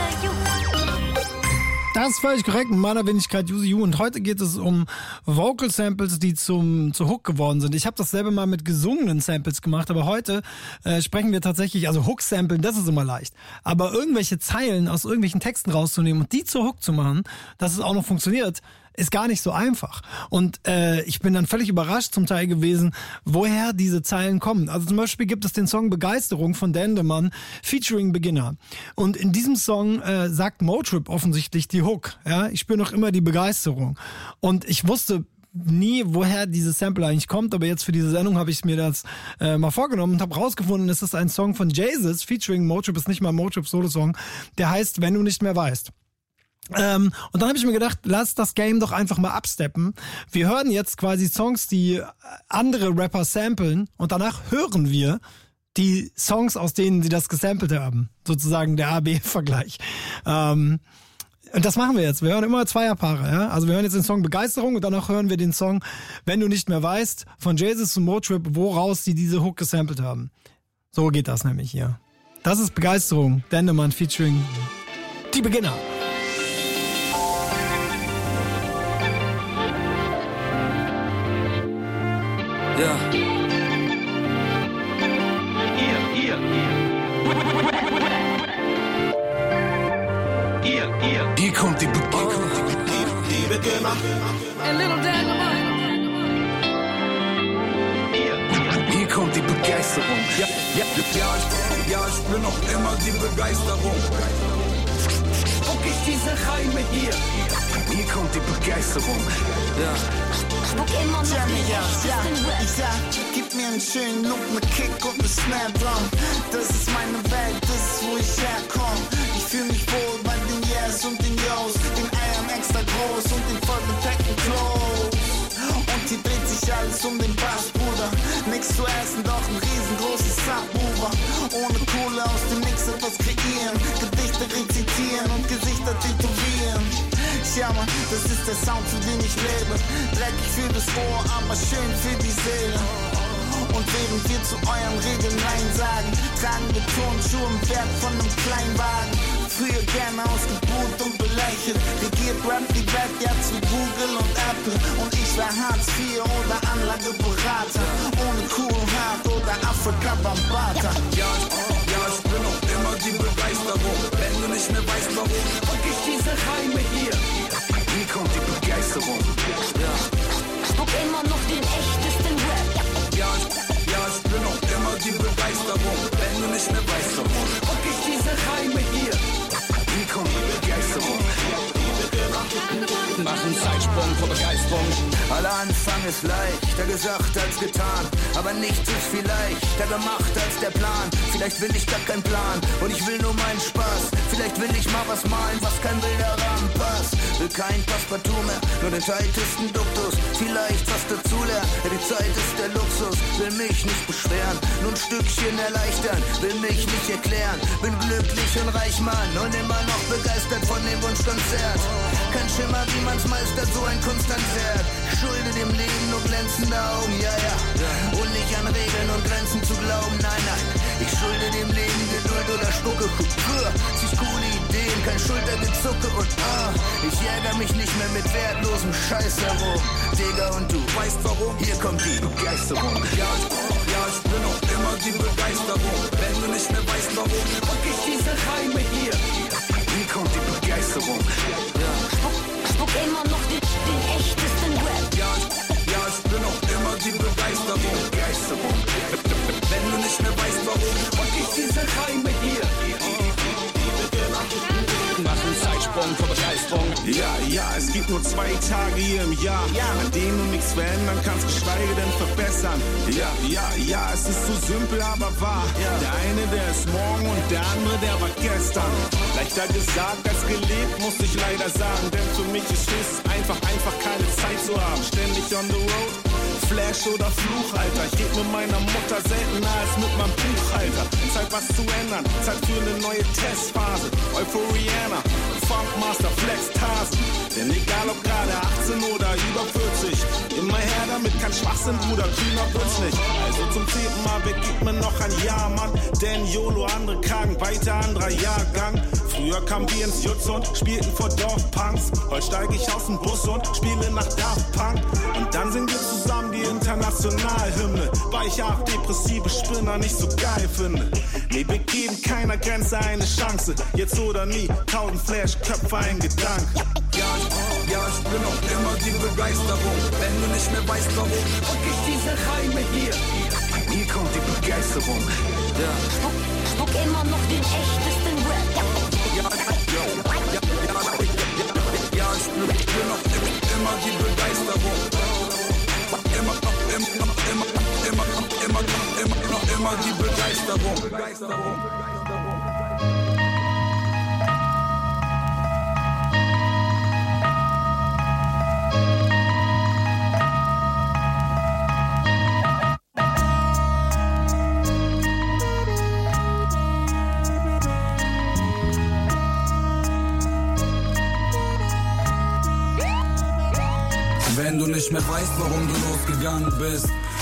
Das ist völlig korrekt, in meiner Wenigkeit Use You. Und heute geht es um Vocal Samples, die zu Hook geworden sind. Ich habe dasselbe mal mit gesungenen Samples gemacht, aber heute sprechen wir tatsächlich, also Hook-Samplen, das ist immer leicht. Aber irgendwelche Zeilen aus irgendwelchen Texten rauszunehmen und die zu Hook zu machen, dass es auch noch funktioniert, ist gar nicht so einfach. Und ich bin dann völlig überrascht zum Teil gewesen, woher diese Zeilen kommen. Also zum Beispiel gibt es den Song Begeisterung von Dendemann featuring Beginner. Und in diesem Song sagt Motrip offensichtlich die Hook. Ja, ich spüre noch immer die Begeisterung. Und ich wusste nie, woher dieses Sample eigentlich kommt, aber jetzt für diese Sendung habe ich mir das mal vorgenommen und habe rausgefunden, es ist ein Song von Jesus featuring Motrip, ist nicht mal Motrip Solo-Song, der heißt Wenn du nicht mehr weißt. Und dann habe ich mir gedacht, lass das Game doch einfach mal absteppen. Wir hören jetzt quasi Songs, die andere Rapper samplen und danach hören wir die Songs, aus denen sie das gesampelt haben. Sozusagen der A-B-Vergleich. Und das machen wir jetzt. Wir hören immer Zweierpaare. Ja? Also wir hören jetzt den Song Begeisterung und danach hören wir den Song Wenn du nicht mehr weißt von Jesus und Motrip, woraus die diese Hook gesampelt haben. So geht das nämlich hier. Das ist Begeisterung. Dendemann featuring Die Beginner. Ja. Hier kommt die Beginner. Hier kommt die Begeisterung. Ja, ich bin noch immer die Begeisterung. Spuck ich diese Reime hier. Hier kommt die Begeisterung. Ja. Spuck immer noch Jeremy, ich sag, gib mir einen schönen Look, ne Kick und ne Snap-Drum. Das ist meine Welt, das ist wo ich herkomm. Ich fühl mich wohl bei den Yes und den Yos, den Eiern extra groß und den voll gepackten Clothes. Und hier dreht sich alles um den Bass, Bruder. Nix zu essen, doch ein riesengroßes Subwoofer. Ohne Kohle aus dem Nix etwas kreieren, Gedichte rezitieren und Gesichter tätowieren. Ja man, das ist der Sound, für den ich lebe. Dreckig für das Ohr, aber schön für die Seele. Und während wir zu euren Regeln Nein sagen, tragen wir Turnschuhe im Wert von einem Kleinwagen. Früher gerne ausgebucht und belächelt, regiert Rap die Welt jetzt wie Google und Apple. Und ich war Hartz IV oder Anlageberater, ohne Cool Hard oder Afrika Bambata. Ja, ich bin noch immer die Begeisterung. Wenn du nicht mehr weißt warum, pack ich diese Reime hier. Hier kommt die Begeisterung. Ja. Spuck immer noch den echtesten Rap. Ja, ich bin noch immer die Begeisterung. Wenn du nicht mehr weißt warum, pack ich diese Reime hier. Hier kommt die Begeisterung. Mach einen Zeitsprung vor Begeisterung. Aller Anfang ist leichter gesagt als getan, aber nichts ist viel leichter gemacht als der Plan. Vielleicht will ich gar keinen Plan und ich will nur meinen Spaß. Vielleicht will ich mal was malen, was kein Bilderrahmen passt. Will kein Passepartout mehr, nur den tightesten Duktus. Vielleicht was dazulernen, ja, die Zeit ist der Luxus. Will mich nicht beschweren, nur ein Stückchen erleichtern. Will mich nicht erklären, bin glücklich und reich, Mann. Und immer noch begeistert von dem Wunschkonzert. Kein Schimmer, wie man's meistert, so ein Kunstkonzert. Schulde dem Leben nur glänzende Augen, ja. Und nicht an Regeln und Grenzen zu glauben, nein. Ich schulde dem Leben Geduld oder Spucke. Sich coole Ideen, kein Schultergezucke und ich ärgere mich nicht mehr mit wertlosem Scheiß herum. Digga, und du weißt warum? Hier kommt die Begeisterung. Ja, ich bin noch immer die Begeisterung. Wenn du nicht mehr weißt warum, pack ich diese Reime hier. Hier kommt die Begeisterung. Ja. Spuck immer noch den echtesten Rap. Ja, ich bin noch immer die Begeisterung. Wenn du nicht mehr weißt warum, pack ich diese Reime hier. Mach einen Zeitsprung vor Begeisterung. Ja, es gibt nur 2 Tage hier im Jahr, an denen du nichts verändern kannst, geschweige denn verbessern. Ja, es ist so simpel, aber wahr. Der eine, der ist morgen und der andere, der war gestern. Leichter gesagt als gelebt, muss ich leider sagen, denn für mich ist es einfach keine Zeit zu haben. Ständig on the road, Flash oder Fluch, Alter. Ich red mit meiner Mutter seltener als mit meinem Buchhalter. Zeit was zu ändern, Zeit für eine neue Testphase. Euphoriana, Funkmaster, Flex, Tasen. Denn egal ob gerade 18 oder über 40, immer her damit, kein Schwachsinn, Bruder, grüner wird's nicht. Also zum 10. Mal, wer gibt mir noch ein Jahr, Mann? Denn YOLO, andere Kragen, weiter anderer Jahrgang. Früher kamen wir ins Jutz und spielten vor Dorfpunks. Heute steige ich aus dem Bus und spiele nach Daft Punk. Und dann singen wir zusammen die Internationalhymne, weil ich auch depressive Spinner nicht so geil finde. Nee, wir geben keiner Grenze eine Chance. Jetzt oder nie, 1000 Flash-Köpfe, ein Gedanke. Ja, ich bin noch immer die Begeisterung. Wenn du nicht mehr weißt warum, pack ich diese Reime hier. Hier kommt die Begeisterung. Ja. Spuck immer noch den echtesten Rap. Ja, ich bin noch immer die Begeisterung. Immer die Begeisterung. Wenn du nicht mehr weißt, warum du losgegangen bist,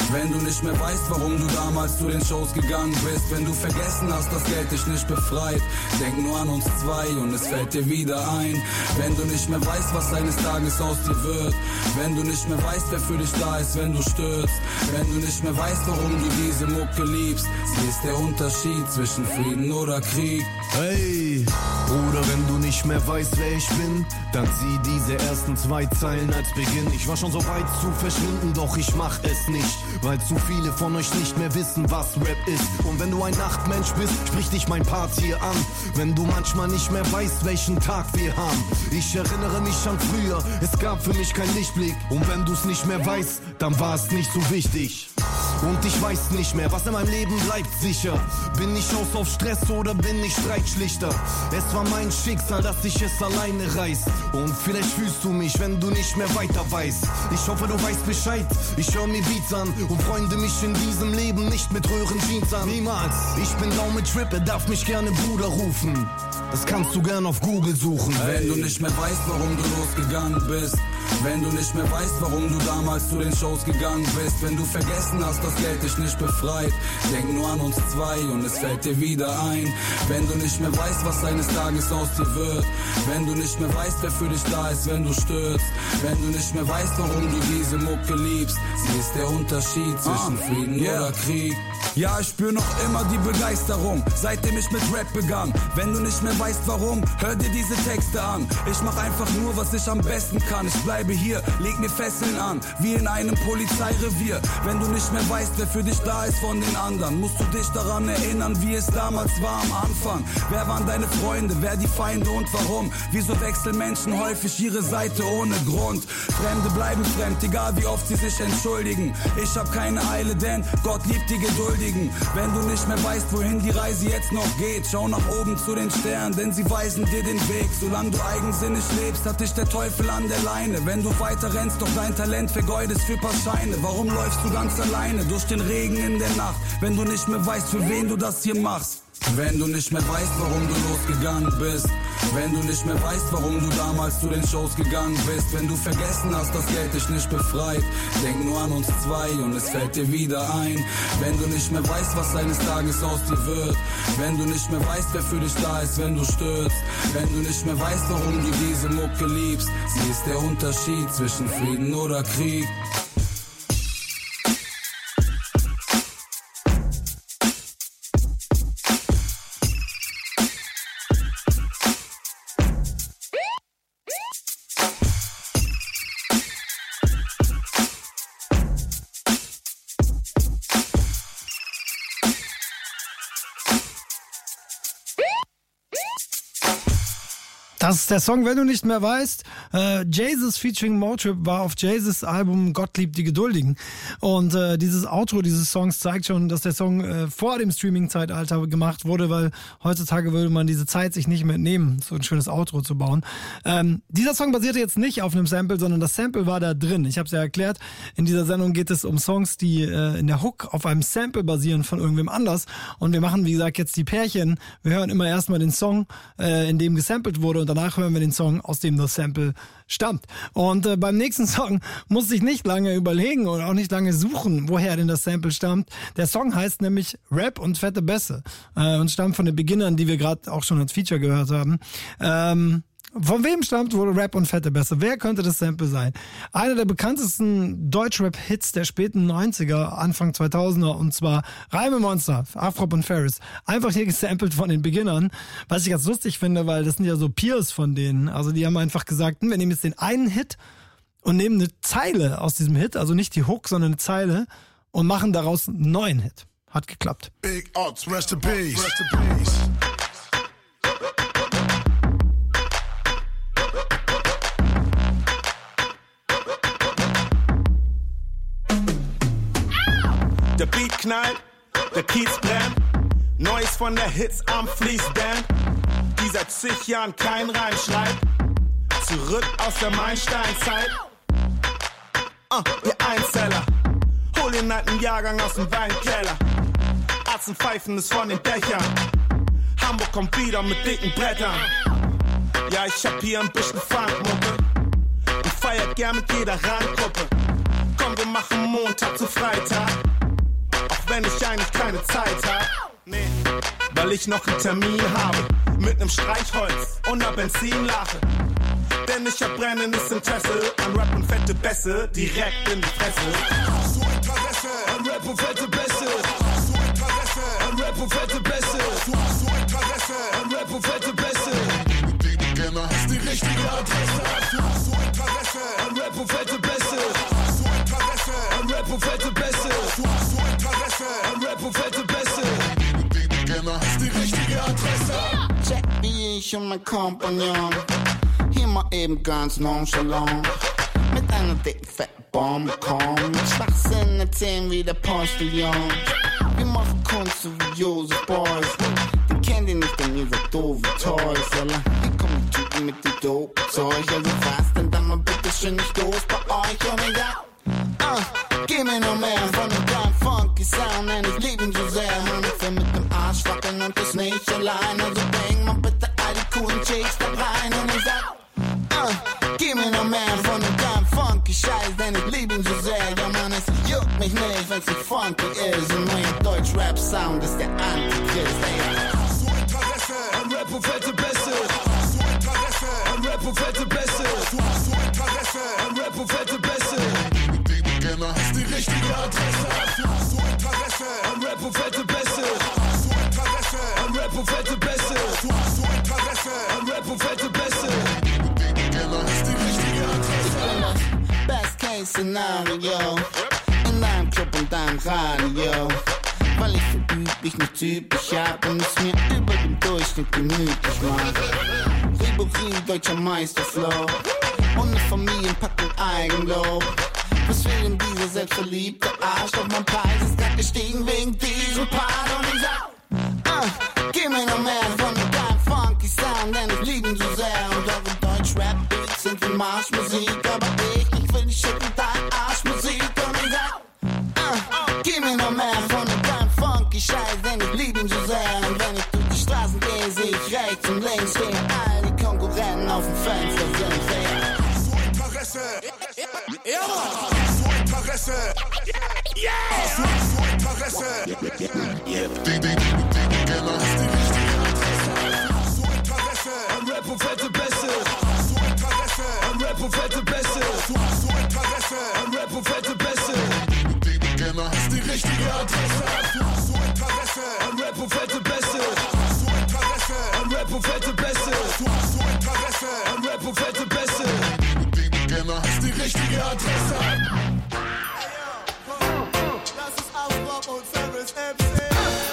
Wenn du nicht mehr weißt, warum du damals zu den Shows gegangen bist, wenn du vergessen hast, dass Geld dich nicht befreit, denk nur an uns zwei und es fällt dir wieder ein. Wenn du nicht mehr weißt, was eines Tages aus dir wird, wenn du nicht mehr weißt, wer für dich da ist, wenn du stürzt, wenn du nicht mehr weißt, warum du diese Mucke liebst, sie ist der Unterschied zwischen Frieden oder Krieg. Hey, Bruder, wenn du nicht mehr weißt, wer ich bin, dann sieh diese ersten 2 Zeilen als Beginn. Ich war schon so weit zu verschwinden, doch ich mach es nicht, weil zu viele von euch nicht mehr wissen, was Rap ist. Und wenn du ein Nachtmensch bist, sprich dich mein Part hier an. Wenn du manchmal nicht mehr weißt, welchen Tag wir haben. Ich erinnere mich an früher, es gab für mich keinen Lichtblick. Und wenn du's nicht mehr weißt, dann war es nicht so wichtig. Und ich weiß nicht mehr, was in meinem Leben bleibt sicher. Bin ich aus auf Stress oder bin ich Streitschlichter? Es war mein Schicksal, dass ich es alleine reiß. Und vielleicht fühlst du mich, wenn du nicht mehr weiter weißt. Ich hoffe, du weißt Bescheid. Ich höre mir Beats an und freunde mich in diesem Leben nicht mit Röhrenjeans an. Niemals. Ich bin down mit Trip, darf mich gerne Bruder rufen. Das kannst du gern auf Google suchen. Wenn du nicht mehr weißt, warum du losgegangen bist, wenn du nicht mehr weißt, warum du damals zu den Shows gegangen bist, wenn du vergessen hast, dass Geld dich nicht befreit, denk nur an uns zwei und es fällt dir wieder ein. Wenn du nicht mehr weißt, was eines Tages aus dir wird, wenn du nicht mehr weißt, wer für dich da ist, wenn du stürzt, wenn du nicht mehr weißt, warum du diese Mucke liebst, sie ist der Unterschied zwischen Frieden oder Krieg. Ja, ich spür noch immer die Begeisterung, seitdem ich mit Rap begann. Wenn du nicht mehr weißt, warum, hör dir diese Texte an. Ich mach einfach nur, was ich am besten kann. Ich bleibe hier, leg mir Fesseln an, wie in einem Polizeirevier. Wenn du nicht mehr weißt, wer für dich da ist von den anderen, musst du dich daran erinnern, wie es damals war am Anfang. Wer waren deine Freunde, wer die Feinde und warum? Wieso wechseln Menschen häufig ihre Seite ohne Grund? Fremde bleiben fremd, egal wie oft sie sich entschuldigen. Ich hab keine Eile, denn Gott liebt die Geduldigen. Wenn du nicht mehr weißt, wohin die Reise jetzt noch geht, schau nach oben zu den Sternen, denn sie weisen dir den Weg. Solange du eigensinnig lebst, hat dich der Teufel an der Leine. Wenn du weiter rennst, doch dein Talent vergeudest für paar Scheine. Warum läufst du ganz alleine durch den Regen in der Nacht, wenn du nicht mehr weißt, für wen du das hier machst? Wenn du nicht mehr weißt, warum du losgegangen bist, wenn du nicht mehr weißt, warum du damals zu den Shows gegangen bist, wenn du vergessen hast, dass Geld dich nicht befreit, denk nur an uns zwei und es fällt dir wieder ein. Wenn du nicht mehr weißt, was eines Tages aus dir wird, wenn du nicht mehr weißt, wer für dich da ist, wenn du stürzt, wenn du nicht mehr weißt, warum du diese Mucke liebst, sie ist der Unterschied zwischen Frieden oder Krieg. Das ist der Song, wenn du nicht mehr weißt. Jesus featuring Motrip war auf Jesus Album Gott liebt die Geduldigen. Und dieses Outro dieses Songs zeigt schon, dass der Song vor dem Streaming-Zeitalter gemacht wurde, weil heutzutage würde man diese Zeit sich nicht mehr nehmen, so ein schönes Outro zu bauen. Dieser Song basierte jetzt nicht auf einem Sample, sondern das Sample war da drin. Ich habe es ja erklärt, in dieser Sendung geht es um Songs, die in der Hook auf einem Sample basieren von irgendwem anders. Und wir machen, wie gesagt, jetzt die Pärchen. Wir hören immer erstmal den Song, in dem gesampelt wurde, und danach hören wir den Song, aus dem das Sample stammt. Und beim nächsten Song musste ich nicht lange überlegen und auch nicht lange suchen, woher denn das Sample stammt. Der Song heißt nämlich Rap und fette Bässe und stammt von den Beginnern, die wir gerade auch schon als Feature gehört haben. Von wem stammt wohl Rap und fette Bässe? Wer könnte das Sample sein? Einer der bekanntesten Deutschrap-Hits der späten 90er, Anfang 2000er, und zwar Reimemonster, Afrop und Ferris. Einfach hier gesampelt von den Beginnern, was ich ganz lustig finde, weil das sind ja so Peers von denen. Also die haben einfach gesagt, wir nehmen jetzt den einen Hit und nehmen eine Zeile aus diesem Hit, also nicht die Hook, sondern eine Zeile, und machen daraus einen neuen Hit. Hat geklappt. Big Ox, rest in peace. Rest in peace. Der Beat knallt, der Kiez brennt, Neues von der Hits am Fließband, die seit zig Jahren kein Reim schreibt, zurück aus der Meilensteinzeit. Ihr Einzeller, hol den alten Jahrgang aus dem Weinkeller, Arzen pfeifen es von den Dächern, Hamburg kommt wieder mit dicken Brettern. Ja, ich hab hier ein bisschen Funkmucke und feiert gern mit jeder Randgruppe. Komm, wir machen Montag zu Freitag. Auch wenn ich eigentlich keine Zeit hab. Nee, weil ich noch einen Termin habe. Mit nem Streichholz und ner Benzinlache. Denn ich hab brennendes Interesse an Rap und fette Bässe direkt in die Fresse. Hast du Interesse an Rap und fette Bässe? Hast du Interesse an Rap und fette Bässe? Hast du Interesse an Rap und fette Bässe? Die du gerne hast, die richtige Adresse. Hast du Interesse an Rap und fette Bässe? Hast du Interesse an Rap und fette Bässe? Hast du Interesse an Rap und fette Bässe? Die du gerne hast, die richtige Adresse. Check wie ich und mein Kompagnon hier mal eben ganz nonchalant mit einer dicken fetten Bombe kommen. Mit Schwachsinn erzählen wie der Postillon. Wir machen Kunst so wie Joseph Boys. Den kennt ihr nicht, denn ihr seid doofe Toys. Hier kommen die Typen mit dem Dope-Zeug. Also was denn dann mal bitte schön nicht los bei euch? Und egal, gib mir noch mehr von dem kleinen funky Sound, denn ich lieb ihn so sehr. Man, ich will mit dem Arsch wackeln und das nicht allein. Also bring mal bitte all die coolen Chicks da rein. Und ich sag, gib mir noch mehr von dem kleinen funky Scheiß, denn ich lieb ihn so sehr. Ja Mann, es juckt mich nicht, wenn's nicht funky ist. Und neuer Deutsch-Rap-Sound ist der Antichrist. Hast du Interesse an Rap und fette Bässe? Hast du Interesse an Rap und fette Bässe? Hast du Interesse an Rap und fette Bässe? Die du gerne hast, die richtige Adresse. Hast du Interesse an Rap und fette Bässe? Hast du Interesse an Rap und fette Bässe? Hast du Interesse an Rap und fette Bässe? Best Case Szenario in deinem Club und deinem Radio. Weil ich verüb mich nicht typisch hab und es mir über dem Durchschnitt gemütlich macht. Ribery, deutscher Meisterflow und ne Familienpackung Eigenlob. Was will denn dieser selbstverliebte Arsch? Doch mein Preis ist grad gestiegen wegen diesem Part. Und ich sag, gib mir noch mehr von dem kleinen funky Sound, denn ich lieb ihn so sehr. Und eure Deutsch-Rap-Beats sind wie Marschmusik, aber ich will nicht schicken dein Arschmusik. Und ich sag, gib mir noch mehr von dem kleinen funky Scheiß, denn ich lieb ihn so sehr. Und wenn ich durch die Straßen gehe, seh ich rechts und links stehen all die Konkurrenten auf dem Fenster sind fair. Hast du Interesse? Ja, hast du Interesse? Ja! Hast du Interesse? Die gerne hast die richtige Adresse. Hast du Interesse an Rap und fette Bässe? Hast du Interesse an Rap und fette Bässe? Hast du Interesse an Rap und fette Bässe? Die gerne hast die richtige Adresse. Hast du Interesse an Rap und fette Bässe? Hast du Interesse an Rap und fette Bässe? Hast du Interesse an Rap und fette Bässe? Die gerne hast die richtige Adresse. Das ist Afrock und Ferris MC.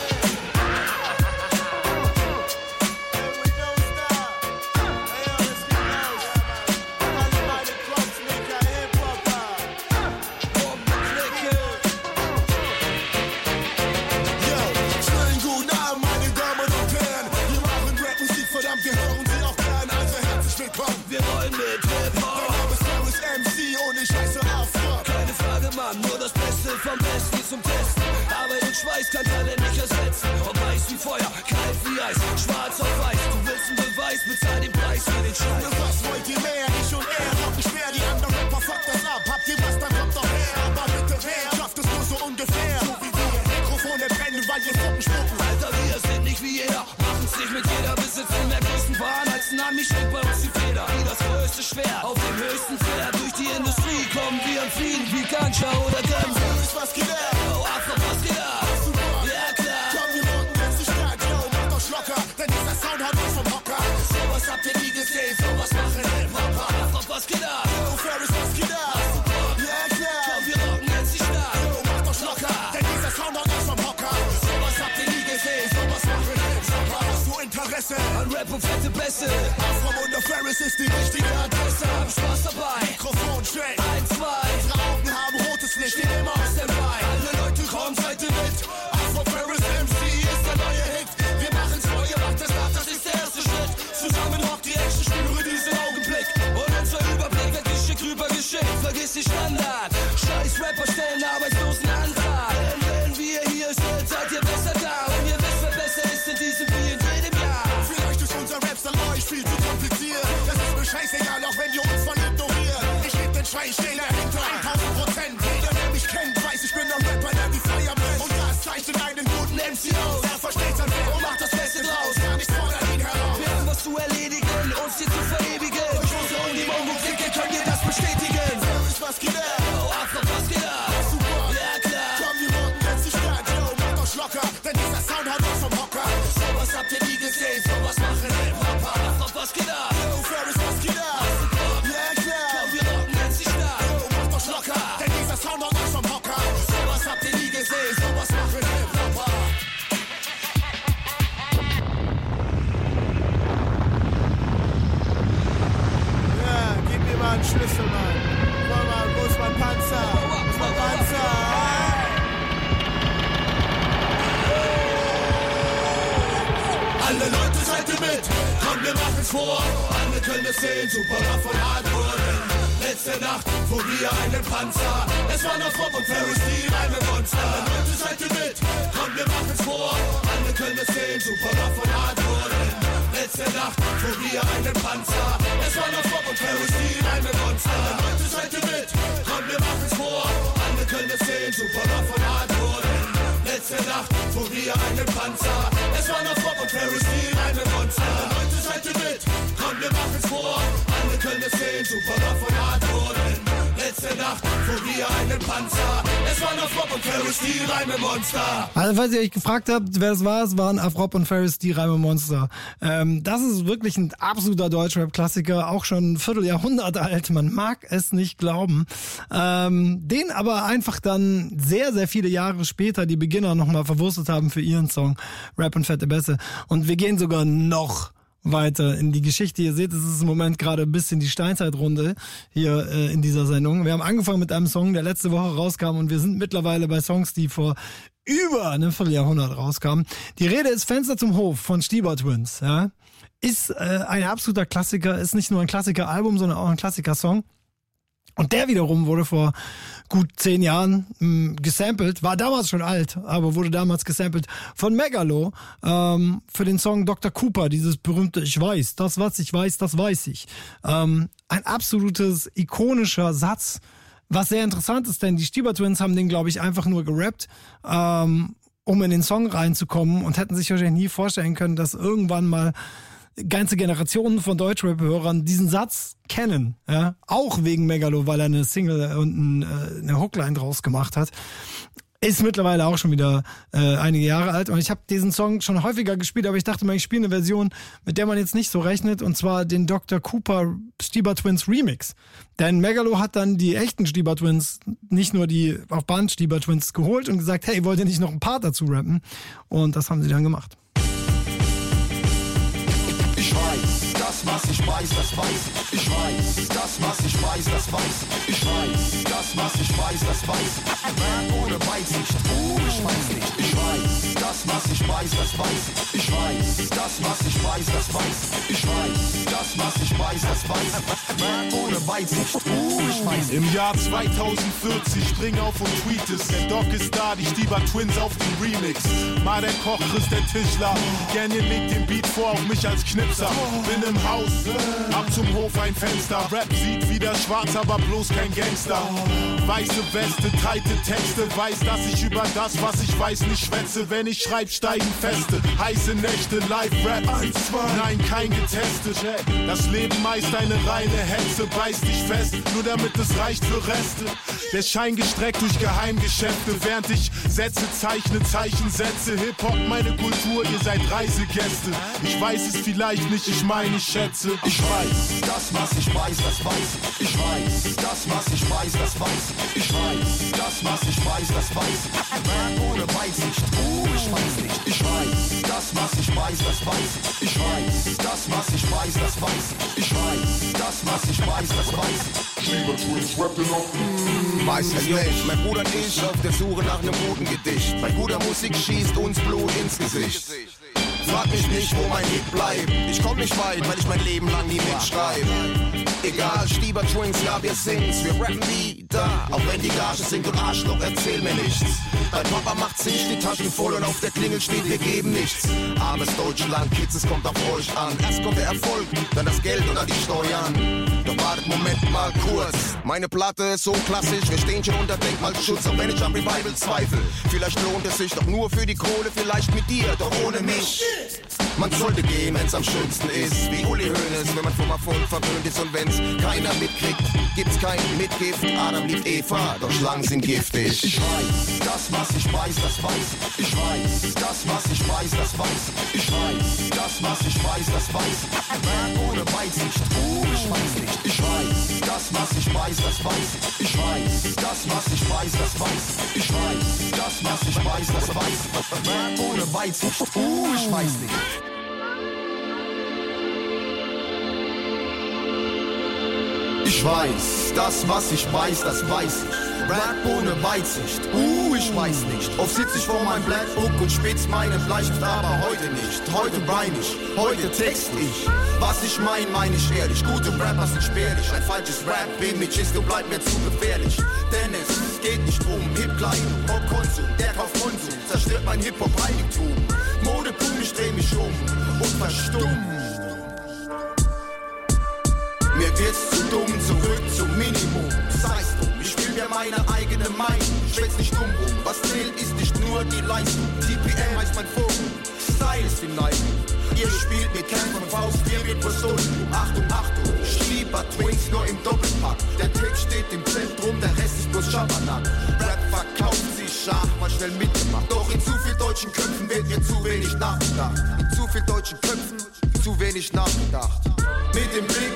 Wir wollen mit Hip-Hop. Mein Name ist Ferris MC und ich heiße Afrock. Keine Frage, Mann, nur das Beste vom Besten zum Testen. Arbeit und Schweiß kann Talent nicht ersetzen. Ob heiß wie Feuer, kalt wie Eis, schwarz auf weiß. Du willst einen Beweis, bezahl den Preis für den Scheiß. Was wollt ihr mehr? Ich und er rocken schwer. Die anderen Rapper fuckt das ab. Habt ihr was, dann kommt doch her. Aber bitte wer schafft es nur so ungefähr? So wie wir. Mikrofone brennen, weil ihr Gruppen spucken. Alter, wir sind nicht wie jeder. Machen's nicht mit jeder. Besitzen mehr größten Waren als ein Ami. Schlägt bei uns die Feder. Wie das größte Schwert auf dem höchsten Pferd. Durch die Industrie kommen wir und fliegen wie Ganja oder Guns. Was geht ab? Oh, Afrock, was geht ab? Ja, klar. Komm, wir rocken jetzt die Stadt. Yo, macht euch locker, denn dieser Sound hat uns vom Hocker. Sowas habt ihr nie gesehen, sowas machen Hip-Hopper. Afrock, was geht ab? Yo, Ferris, was geht ab? Ja, klar. Komm, wir rocken jetzt die Stadt. Yo, macht euch locker, denn dieser Sound hat uns vom Hocker. Sowas habt ihr nie gesehen, sowas machen Hip-Hopper. Hast du Interesse an Rap und fette Bässe? Afrock und der Ferris ist die richtige Adresse. Hab Spaß dabei. Mikrofon schwenkt. 1, 2. Unsere Augen haben rotes Licht. Stehen immer aus dem Bein. Alle Leute, komm, seid ihr mit. Afrock, Ferris MC ist der neue Hit. Wir machen's vor, ihr macht das nach, das ist der erste Schritt. Zusammen rockt die Action, spüre diesen Augenblick. Und unser Überblick wird geschickt rübergeschickt. Vergiss die Standard. Scheiß Rapper stellen Arbeitslosenantrag. Denn wenn wir hier sind, seid ihr besser da. Und ihr wisst, wer besser ist in diesem wie in jedem Jahr. Vielleicht ist unser Rapstyle euch viel zu kompliziert. Das ist mir scheißegal, auch wenn ihr uns von ignoriert. Ich heb den Schwein, steh dahinter 1000%. ein MC aus. Er versteht sein Weg und macht das Beste draus. Gar nichts fordert ihn heraus. Wir haben was zu erledigen, uns hier zu verewigen. Durch unsere und die Musik könnt ihr das bestätigen. Ferris, was geht ab? Yo, Afro, was geht ab? Super, ja klar. Komm, wir rocken jetzt die Stadt. Yo, macht euch locker, denn dieser Sound hat uns vom Hocker. Sowas habt ihr nie gesehen, sowas machen Hip-Hopper. Afro, was geht ab? Yo, Ferris, was geht ab? Ja klar. Komm, wir rocken jetzt die Stadt. Yo, macht euch locker, denn dieser Sound hat uns vom Hocker. Sowas habt ihr nie gesehen, sowas machen Hip-Hopper. Ja, gib mir mal einen Schlüssel, Mann. Komm mal, wo ist mein Panzer? Wo ist mein Panzer? Alle Leute, seid ihr mit? Komm, wir machen's vor. Alle können es sehen, super davon hart wurden. Letzte Nacht fuhr wir einen Panzer. Es war noch Rob und Ferris, die Reime-Monster. Alle Leute, seid ihr mit? Komm, wir machen's vor. Alle können es sehen, super davon hart wurden. Letzte Nacht fuhr wir einen Panzer. Es war noch Rob und Ferris, die Reime-Monster. Alle Leute, seid ihr mit? Komm, wir machen's vor. Alle können es sehen, super davon hart wurden. Letzte Nacht fuhr wir einen Panzer. Es war noch Rob und Ferris, die Reime-Monster. Alle Leute, seid ihr mit? Komm, wir machen's vor. Alle können es sehen, super davon hart wurden. Letzte Nacht fuhr wir einen Panzer. Es war noch Rob und Ferris, die Reime-Monster. Also, falls ihr euch gefragt habt, wer es war, es waren Afrop und Ferris, die Reime-Monster. Das ist wirklich ein absoluter Deutschrap-Klassiker, auch schon ein Vierteljahrhundert alt. Man mag es nicht glauben. Den aber einfach dann sehr, sehr viele Jahre später die Beginner nochmal verwurstet haben für ihren Song Rap und Fette Bässe. Und wir gehen sogar noch weiter in die Geschichte. Ihr seht, es ist im Moment gerade ein bisschen die Steinzeitrunde hier in dieser Sendung. Wir haben angefangen mit einem Song, der letzte Woche rauskam, und wir sind mittlerweile bei Songs, die vor über einem Vierteljahrhundert rauskamen. Die Rede ist Fenster zum Hof von Stieber Twins. Ja? Ist ein absoluter Klassiker, ist nicht nur ein Klassiker-Album, sondern auch ein Klassiker-Song. Und der wiederum wurde vor gut 10 Jahren gesampelt, war damals schon alt, aber wurde damals gesampelt von Megalo für den Song Dr. Cooper, dieses berühmte Ich weiß, das was ich weiß, das weiß ich. Ein absolutes ikonischer Satz, was sehr interessant ist, denn die Stieber Twins haben den, glaube ich, einfach nur gerappt, um in den Song reinzukommen, und hätten sich wahrscheinlich nie vorstellen können, dass irgendwann mal ganze Generationen von Deutschrap-Hörern diesen Satz kennen, ja, auch wegen Megalo, weil er eine Single und eine Hookline draus gemacht hat. Ist mittlerweile auch schon wieder einige Jahre alt, und ich habe diesen Song schon häufiger gespielt, aber ich dachte mal, ich spiele eine Version, mit der man jetzt nicht so rechnet, und zwar den Dr. Cooper Stieber Twins Remix. Denn Megalo hat dann die echten Stieber Twins, nicht nur die auf Band Stieber Twins, geholt und gesagt, hey, wollt ihr nicht noch ein Part dazu rappen? Und das haben sie dann gemacht. Ich weiß, das was ich weiß, das weiß ich. Ich weiß, das was ich weiß, das weiß ich. Ich weiß, das was ich weiß, das weiß ich. Ohne Weitsicht, ich weiß nicht. Ich weiß, das was ich weiß, das weiß ich. Ich weiß, das was ich weiß, das weiß ich. Ich weiß, das was ich weiß, das weiß ich. Ohne Weitsicht, ich weiß nicht. Im Jahr 2040 spring auf und tweet es. Der Doc ist da, die Stieber Twins auf dem Remix. Mal der Koch, Chris der Tischler. Gerne legt den Beat vor auf mich als Knipser. Bin im Haus, ab zum Hof ein Fenster. Rap sieht wieder schwarz, aber bloß kein Gangster. Weiße Weste, teite Texte. Weiß, dass ich über das, was ich weiß, nicht schwätze. Wenn ich schreib, steigen Feste. Heiße Nächte, Live-Rap. 1, 2. Nein, kein getestet. Das Leben meist eine reine Hetze. Beiß dich fest, nur damit es reicht für Reste. Der Schein gestreckt durch Geheimgeschäfte. Während ich Sätze zeichne, Zeichen setze. Hip-Hop, meine Kultur, ihr seid Reisegäste. Ich weiß es vielleicht nicht, ich meine, ich schätze. Ich weiß, das was ich weiß, das weiß ich. Ich weiß, das was ich weiß, das weiß ich. Ich weiß, das was ich weiß, das weiß ich. Ohne Weitsicht, ich weiß nicht. Ich weiß, das was ich weiß, das weiß ich. Ich weiß, das was ich weiß, das weiß ich. Ich weiß, das was ich weiß, das weiß ich. Stieber Twins rappen noch. Weiß es nicht, mein Bruder und ich auf der Suche nach einem guten Gedicht. Mein guter Musik schießt uns Blut ins Gesicht. Frag mich nicht, wo mein Hit bleibt. Ich komm nicht weit, weil ich mein Leben lang nie mitschreibe. Egal, Stieber Twins, ja wir sind's, wir rappen wieder. Auch wenn die Gage singt und Arschloch, erzähl mir nichts. Dein Papa macht sich die Taschen voll und auf der Klingel steht, wir geben nichts. Armes Deutschland, Kids, es kommt auf euch an. Erst kommt der Erfolg, dann das Geld oder die Steuern. Doch wartet, Moment mal kurz. Meine Platte ist so klassisch, wir stehen schon unter Denkmalschutz. Auch wenn ich am Revival zweifle. Vielleicht lohnt es sich doch nur für die Kohle, vielleicht mit dir, doch ohne mich. Man sollte gehen, wenn's am schönsten ist. Wie Uli Hoeneß, wenn man vom Erfolg verwöhnt ist. Und wenn's keiner mitkriegt, gibt's kein Mitgift. Adam liebt Eva, doch Schlangen sind giftig. Ich weiß, das was ich weiß, das weiß ich. Ich weiß, das was ich weiß, das weiß ich. Ich weiß, das was ich weiß, das weiß ich. Ohne Weitsicht, ich weiß nicht. Ich weiß, das was ich weiß, das weiß ich. Ich weiß, das was ich weiß, das weiß ich. Ich weiß, das was ich weiß, das weiß ich. Ohne Weitsicht, ich weiß nicht. Ich weiß, das was ich weiß, das weiß ich. Rap ohne Weitsicht, ich weiß nicht. Oft sitz ich vor meinem Blackbook und spitz meinen Bleistift, aber heute nicht. Heute reim ich, heute text ich. Was ich mein ich ehrlich. Gute Rapper sind spärlich. Ein falsches Rap-Image ist, du bleib mir zu gefährlich. Denn es geht nicht um Hip-Kleidung, Pop-Konsum. Der Kaufkonsum zerstört mein Hip-Hop-Heiligtum. Modeboom, ich dreh mich um und verstumm. Mir wird's zu dumm, zurück zum Minimum. Sei's drum, ich spiel mir meine eigene Meinung. Schwätz nicht dumm rum, was zählt ist nicht nur die Leistung. TPM heißt mein Forum, Style ist die Neigung. Ihr spielt mit Kern von Faust, wir wird verstohlen. Achtung, Achtung, Stieber Twins nur im Doppelpack. Der Text steht im Zentrum, der Rest ist bloß Schabernack. Rap verkauft sich Schach, mal schnell mitgemacht. Doch in zu viel deutschen Köpfen wird mir zu wenig nachgedacht. In zu viel deutschen Köpfen, zu wenig nachgedacht. Mit dem Blick,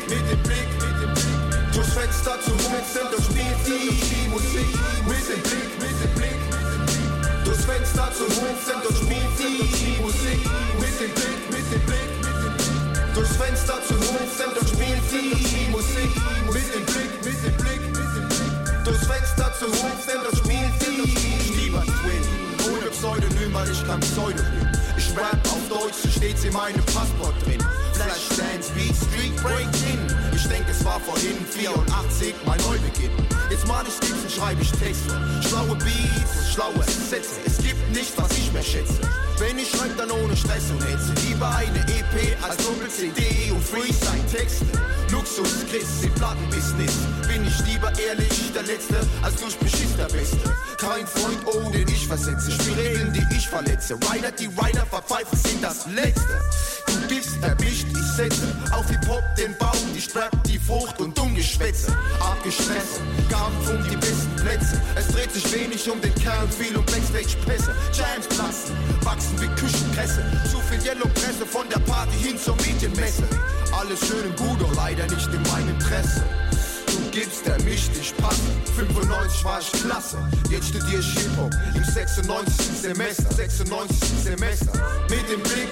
durchs Fenster zum Fenster, durch die Musik. Mit dem Blick, durchs Fenster zum Fenster, durch die Musik. Mit dem Blick, durchs Fenster zum Fenster, durch die Musik. Mit dem Blick, durchs Fenster zum Fenster, durch die Stieber Twin, ohne Pseudonym, weil ich kein Pseudonym. Ich rap auf Deutsch, so steht's in meinem Passport drin. Flashdance, Beat, Street, Break-In. Ich denk, es war vorhin 84 mein Neubeginn. Jetzt mal ich Skizzen, schreibe ich Texte. Schlaue Beats, schlaue Sätze. Es gibt nichts, was ich mehr schätze. Wenn ich schreib, dann ohne Stress und Hetze. Lieber eine EP als Doppel-CD und Freestyle-Texte. Luxus, Chris, im Plattenbusiness. Bin ich lieber ehrlich, der Letzte, als durch Beschiss der Beste. Kein Freund, den ich versetze. Spielregeln, die ich verletze. Rider, die Rider verpfeifen, sind das Letzte. Du bist erwischt, ich setze auf Hip-Hop den Baum, die Strap, die Frucht und Dummgeschwätze. Abgestresst, Kampf um die besten Plätze. Es dreht sich wenig um den Kern, viel um Backstage-Pässe. Jams platzen, wachsen wie Küchenkresse. Zu viel Yellow-Presse von der Party hin zur Medienmesse. Alles schön und gut, doch leider nicht in meinem Interesse. Du gibst, der mich nicht passe. 95 war ich klasse, jetzt studier ich Hip-Hop im 96. Semester. 96. Semester. Mit dem Blick,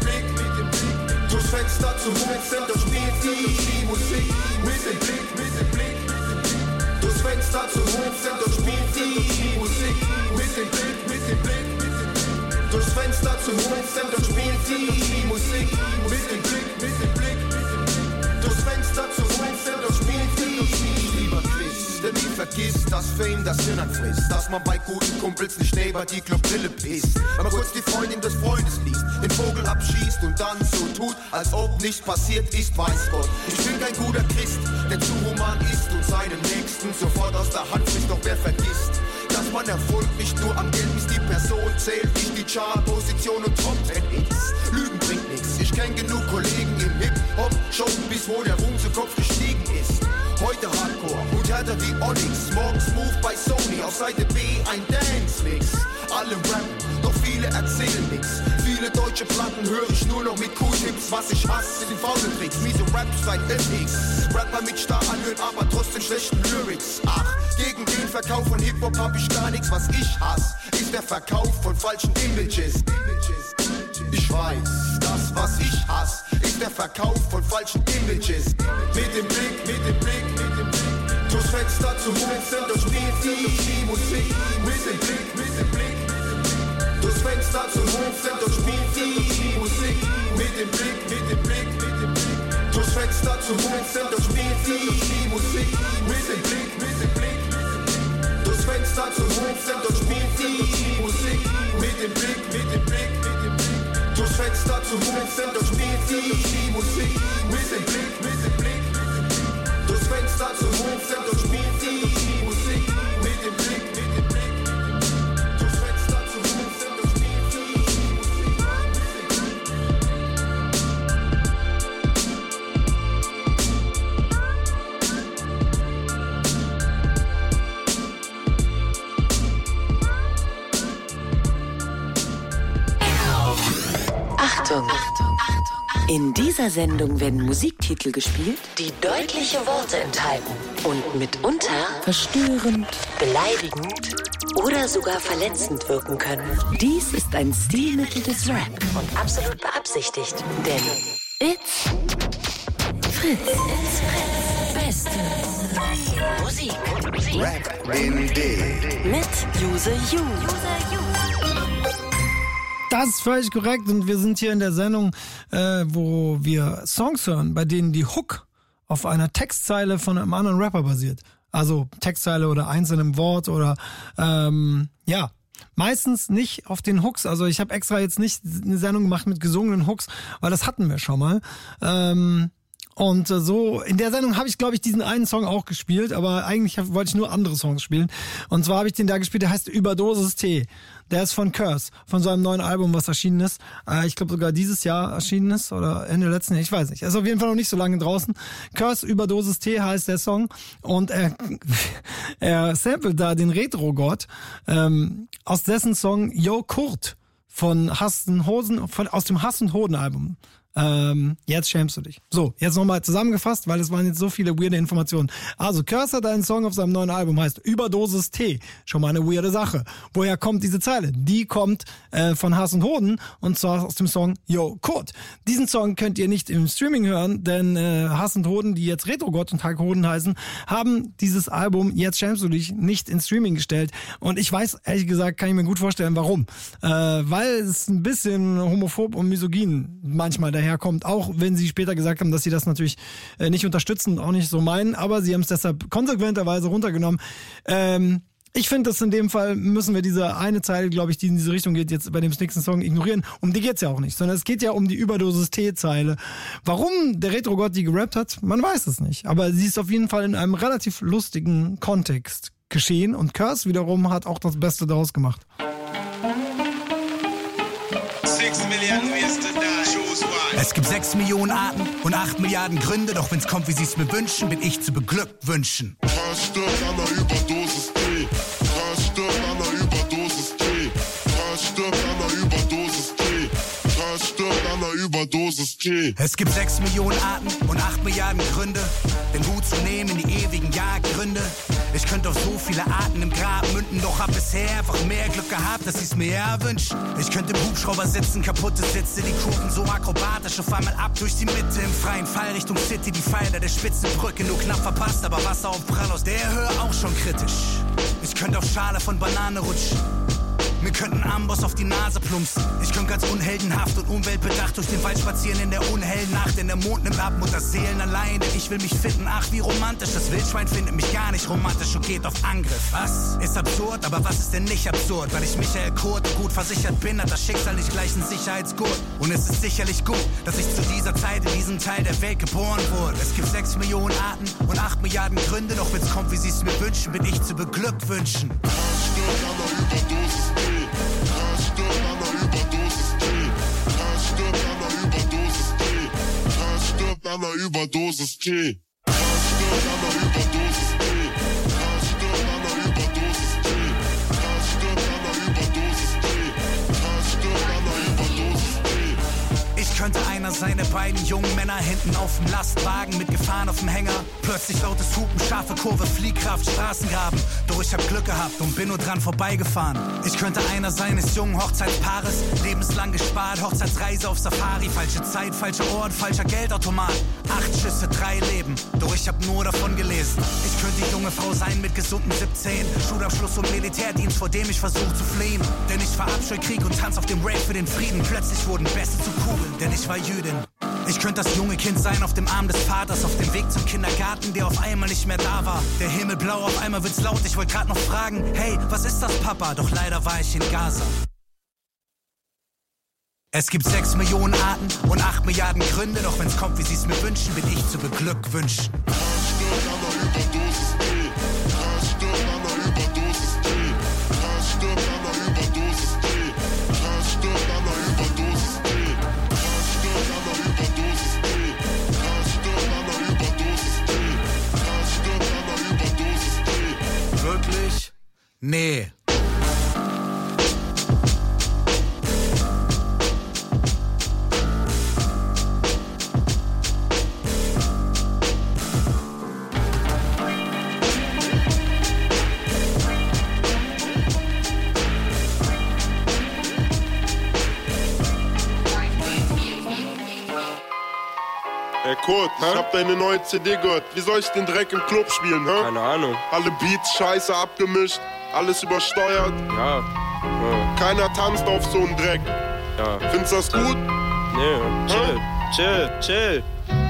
durchs Fenster zum Fenster, durch die Musik. Mit dem Blick, durchs Fenster zum Fenster, durch die Musik. Mit dem Blick, durchs Fenster zum Fenster, durch die Musik. Mit dem Blick, durchs Fenster zum Fenster, durch die Lieber Chris, denn nie vergisst, dass Fame das Hirn anfrisst. Dass man bei guten Kumpels nicht neben die Clubbrille pisst. Wenn man kurz die Freundin des Freundes liest, den Vogel abschießt und dann so tut, als ob nichts passiert ist, weiß Gott. Ich bin kein guter Christ, der zu human ist und seinem Nächsten sofort aus der Hand frisst. Doch wer vergisst, dass man Erfolg nicht nur am Geld ist, die Person zählt, nicht die Chartposition und Top-10-Hits. Lügen bringt nichts, ich kenn genug Kollegen im Hip-Hop, Showbiz, wo der Ruhm zu Kopf gestiegen ist. Heute Hardcore und härter wie Onyx, morgen Smooth bei Sony, auf Seite B ein Dance-Mix. Alle rappen, doch viele erzählen nix. Viele deutsche Platten höre ich nur noch mit Cool-Tipps. Was ich hasse, sind faule Tricks, miese Raps seit FX. Rapper mit Star-Anhören, aber trotzdem schlechten Lyrics. Ach, gegen den Verkauf von Hip-Hop hab ich gar nichts. Was ich hasse, ist der Verkauf von falschen Images. Ich weiß, das was ich hasse, ist der Verkauf von falschen Images. Mit dem Blick, durchs Fenster zum Fenster, durch die Musik. Mit dem Blick, durchs Fenster zum Fenster, durch die Musik. Mit dem Blick, durchs Fenster Fenster zum Wohncenter spielt die Musik mit dem Blick, mit dem Blick. Durchs Fenster zum Wohncenter spielt die Musik mit dem Blick, mit dem Blick, mit dem Blick. Durchs Fenster zum Wohncenter spielt die Musik mit dem Blick, mit dem Blick. Durchs Fenster zum Wohncenter spielt die Musik mit dem Blick, mit dem Blick. Durchs Fenster zum Wohncenter spielt die Achtung! In dieser Sendung werden Musiktitel gespielt, die deutliche Worte enthalten und mitunter verstörend, beleidigend oder sogar verletzend wirken können. Dies ist ein Stilmittel des Rap und absolut beabsichtigt, denn it's Fritz. It's Fritz. Beste Musik. Rap in D. Mit Use You. Das ist völlig korrekt und wir sind hier in der Sendung, wo wir Songs hören, bei denen die Hook auf einer Textzeile von einem anderen Rapper basiert. Also Textzeile oder einzelnem Wort oder ja, meistens nicht auf den Hooks. Also ich habe extra jetzt nicht eine Sendung gemacht mit gesungenen Hooks, weil das hatten wir schon mal. Und so, in der Sendung habe ich, glaube ich, diesen einen Song auch gespielt, aber eigentlich wollte ich nur andere Songs spielen. Und zwar habe ich den da gespielt, der heißt Überdosis T. Der ist von Curse, von seinem neuen Album, was erschienen ist. Ich glaube sogar dieses Jahr erschienen ist oder Ende letzten Jahr, ich weiß nicht. Er ist auf jeden Fall noch nicht so lange draußen. Curse Überdosis T heißt der Song und er samplet da den Retro-Gott aus dessen Song Yo Kurt von Hass und Hosen, aus dem Hass und Hoden Album. Jetzt schämst du dich. So, jetzt nochmal zusammengefasst, weil es waren jetzt so viele weirde Informationen. Also, Curse hat einen Song auf seinem neuen Album, heißt Überdosis T. Schon mal eine weirde Sache. Woher kommt diese Zeile? Die kommt von Hass und Hoden und zwar aus dem Song Yo Kurt. Diesen Song könnt ihr nicht im Streaming hören, denn Hass und Hoden, die jetzt Retro-Gott und Hulk Hoden heißen, haben dieses Album Jetzt schämst du dich nicht ins Streaming gestellt. Und ich weiß, ehrlich gesagt, kann ich mir gut vorstellen, warum. Weil es ein bisschen homophob und misogyn manchmal daher kommt, auch wenn sie später gesagt haben, dass sie das natürlich nicht unterstützen und auch nicht so meinen, aber sie haben es deshalb konsequenterweise runtergenommen. Ich finde, dass in dem Fall müssen wir diese eine Zeile, glaube ich, die in diese Richtung geht, jetzt bei dem nächsten Song ignorieren. Um die geht's ja auch nicht, sondern es geht ja um die Überdosis T-Zeile. Warum der Retro-Gott die gerappt hat, man weiß es nicht. Aber sie ist auf jeden Fall in einem relativ lustigen Kontext geschehen und Curse wiederum hat auch das Beste daraus gemacht. 6 Million ways to die. Choose one. Es gibt 6 Millionen Arten und 8 Milliarden Gründe, doch wenn's kommt, wie sie's mir wünschen, bin ich zu beglückwünschen. Kein stirbt an der Überdosis T. Kein stirbt an der Überdosis T. Kein stirbt an der Überdosis T. Kein stirbt an der Überdosis T. Es gibt 6 Millionen Arten und 8 Milliarden Gründe, den Hut zu nehmen in die ewigen Jagdgründe. Ich könnte auf so viele Arten im Grab münden, doch hab bisher einfach mehr Glück gehabt, dass ich's mir erwünscht. Ich könnte im Hubschrauber sitzen, kaputte Sitze, die Kurven so akrobatisch auf einmal ab durch die Mitte. Im freien Fall Richtung City, die Pfeiler der Spitzenbrücke nur knapp verpasst, aber Wasser auf Prall aus der Höhe auch schon kritisch. Ich könnte auf Schale von Banane rutschen. Mir könnten Amboss auf die Nase plumpsen. Ich könnte ganz unheldenhaft und umweltbedacht durch den Wald spazieren in der unhellen Nacht. Denn der Mond nimmt ab, Mutterseelen allein, denn ich will mich finden. Ach, wie romantisch, das Wildschwein findet mich gar nicht romantisch und geht auf Angriff. Was? Ist absurd, aber was ist denn nicht absurd? Weil ich Michael Kurt gut versichert bin, hat das Schicksal nicht gleich einen Sicherheitsgurt. Und es ist sicherlich gut, dass ich zu dieser Zeit in diesem Teil der Welt geboren wurde. Es gibt 6 Millionen Arten und 8 Milliarden Gründe, doch wenn's kommt, wie sie's mir wünschen, bin ich zu beglückwünschen. An der Überdosis T. Kein stirbt an der Überdosis T. Kein stirbt an der Überdosis T. Kein stirbt an der Überdosis T. Kein stirbt an der Überdosis T. Ich könnte einer seiner beiden jungen Männer hinten auf dem Lastwagen mit Gefahren auf dem Hänger. Plötzlich lautes Hupen, scharfe Kurve, Fliehkraft, Straßengraben. Doch ich hab Glück gehabt und bin nur dran vorbeigefahren. Ich könnte einer seines jungen Hochzeitspaares, lebenslang gespart, Hochzeitsreise auf Safari. Falsche Zeit, falscher Ort, falscher Geldautomat. 8 Schüsse, 3 Leben, doch ich hab nur davon gelesen. Ich könnte die junge Frau sein mit gesunden 17. Schulabschluss und Militärdienst, vor dem ich versuch zu fliehen. Denn ich verabscheue Krieg und tanz auf dem Rave für den Frieden. Plötzlich wurden Beste zu Kugeln, denn ich war Jüdin. Ich könnte das junge Kind sein auf dem Arm des Vaters, auf dem Weg zum Kindergarten, der auf einmal nicht mehr da war. Der Himmel blau, auf einmal wird's laut, ich wollte gerade noch fragen, hey, was ist das, Papa? Doch leider war ich in Gaza. Es gibt 6 Millionen Arten und 8 Milliarden Gründe, doch wenn's kommt, wie sie's mir wünschen, bin ich zu beglückwünschen. Wirklich? Nee. Ey Kurt, ich hab deine neue CD gehört. Wie soll ich den Dreck im Club spielen, hä? Keine Ahnung. Alle Beats scheiße abgemischt, alles übersteuert. Ja. Keiner tanzt auf so einen Dreck. Ja. Findest du das gut? Nee, chill.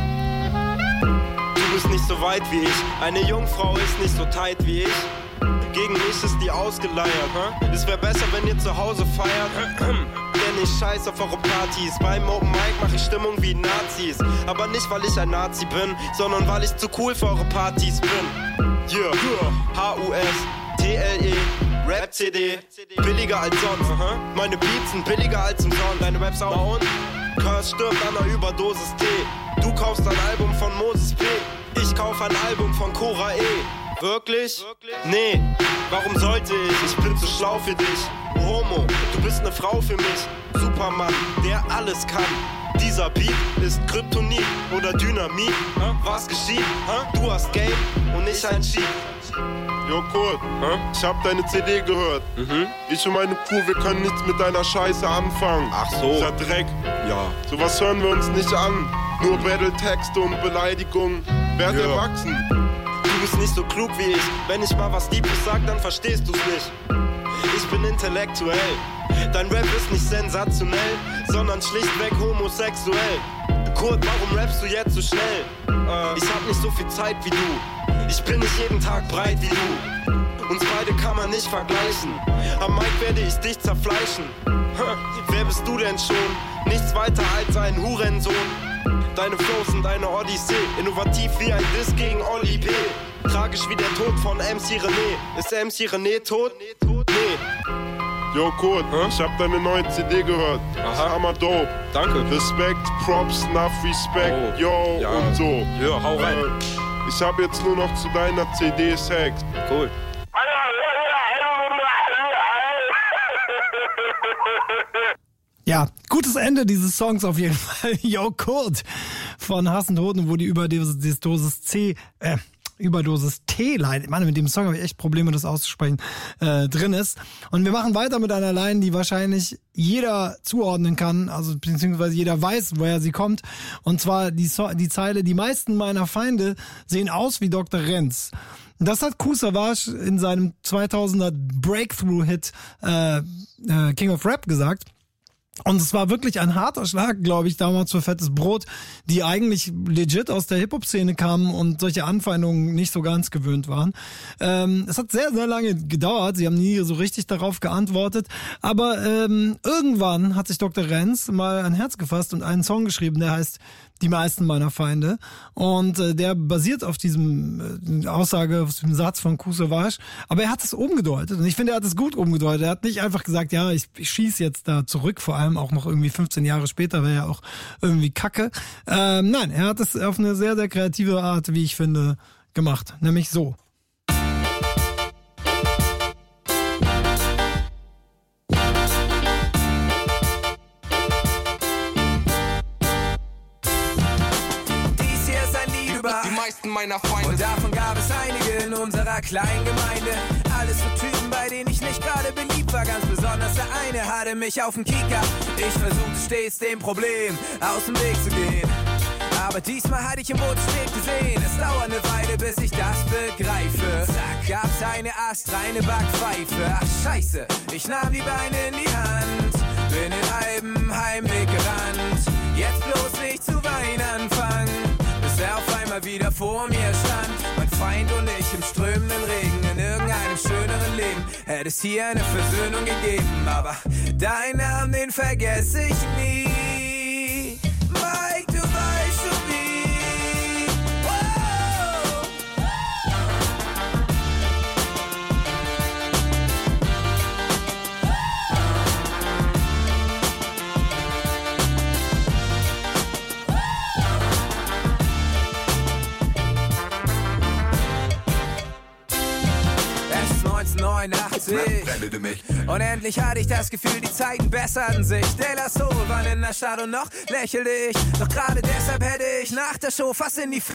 Du bist nicht so weit wie ich. Eine Jungfrau ist nicht so tight wie ich. Gegen mich ist die ausgeleiert, Es wär besser, wenn ihr zu Hause feiert. Denn ich scheiß auf eure Partys. Beim Open Mic mach ich Stimmung wie Nazis. Aber nicht, weil ich ein Nazi bin, sondern weil ich zu cool für eure Partys bin. Yeah, H-U-S-T-L-E, Rap-CD, billiger als sonst. Meine Beats sind billiger als im Sound. Deine Raps auch. Und Curse stirbt an einer Überdosis T. Du kaufst ein Album von Moses P. Ich kauf ein Album von Cora E. Wirklich? Nee, warum sollte ich? Ich bin zu schlau für dich. Homo, du bist eine Frau für mich. Superman, der alles kann. Dieser Beat ist Kryptonit oder Dynamit. Was geschieht? Du hast Game und ich ein Cheat. Jo Kurt, ich hab deine CD gehört. Ich und meine Crew, wir können nichts mit deiner Scheiße anfangen. Ach so. Dieser Dreck. Ja. Sowas hören wir uns nicht an. Nur Battle-Texte und Beleidigungen. Werd erwachsen. Du bist nicht so klug wie ich. Wenn ich mal was Deepes sag, dann verstehst du's nicht. Ich bin intellektuell. Dein Rap ist nicht sensationell, sondern schlichtweg homosexuell. Kurt, warum rappst du jetzt so schnell? Ich hab nicht so viel Zeit wie du. Ich bin nicht jeden Tag breit wie du. Uns beide kann man nicht vergleichen. Am Mic werde ich dich zerfleischen. Wer bist du denn schon? Nichts weiter als ein Hurensohn. Deine Flows sind eine Odyssee. Innovativ wie ein Diss gegen Oli P. Tragisch wie der Tod von MC René. Ist MC René tot? Nee. Jo Kurt, ich hab deine neue CD gehört. Aha. Hammer dope. Danke. Respekt, Props, enough Respect, yo ja. Und so. Ja, hau rein. Ich hab jetzt nur noch zu deiner CD Sex. Cool. Ja, gutes Ende dieses Songs auf jeden Fall. Yo Kurt von Hass und Hoden, wo die Überdosis T leidet. Mann, mit dem Song habe ich echt Probleme, das auszusprechen, drin ist. Und wir machen weiter mit einer Line, die wahrscheinlich jeder zuordnen kann, also beziehungsweise jeder weiß, woher sie kommt. Und zwar die Zeile, die meisten meiner Feinde sehen aus wie Dr. Renz. Das hat Kool Savas in seinem 2000er Breakthrough-Hit King of Rap gesagt. Und es war wirklich ein harter Schlag, glaube ich, damals für Fettes Brot, die eigentlich legit aus der Hip-Hop-Szene kamen und solche Anfeindungen nicht so ganz gewöhnt waren. Es hat sehr, sehr lange gedauert. Sie haben nie so richtig darauf geantwortet. Aber irgendwann hat sich Dr. Renz mal ein Herz gefasst und einen Song geschrieben, der heißt Die meisten meiner Feinde. Und der basiert auf diesem Aussage, auf diesem Satz von Kool Savas. Aber er hat es umgedeutet. Und ich finde, er hat es gut umgedeutet. Er hat nicht einfach gesagt, ja, ich schieße jetzt da zurück, vor allem auch noch irgendwie 15 Jahre später, wäre ja auch irgendwie kacke. Nein, er hat es auf eine sehr, sehr kreative Art, wie ich finde, gemacht. Nämlich so. Meiner Feinde. Und davon gab es einige in unserer kleinen Gemeinde. Alles für Typen, bei denen ich nicht gerade beliebt war. Ganz besonders der eine hatte mich auf den Kieker. Ich versuchte stets dem Problem aus dem Weg zu gehen. Aber diesmal hatte ich im Boot spät gesehen. Es dauert eine Weile, bis ich das begreife. Zack, gab's eine astreine Backpfeife. Ach scheiße, ich nahm die Beine in die Hand. Bin den halben Heimweg gerannt. Jetzt bloß nicht zu weinen anfangen, bis er auf einmal wieder vor mir stand. Mein Feind und ich im strömenden Regen in irgendeinem schöneren Leben. Hätte es hier eine Versöhnung gegeben, aber deinen Namen, den vergesse ich nie. Mike, du weißt schon wie. Wow. Es ist 1989 und endlich hatte ich das Gefühl, die Zeiten besserten sich. De La Soul war in der Stadt und noch lächelte ich. Doch gerade deshalb hätte ich nach der Show fast in die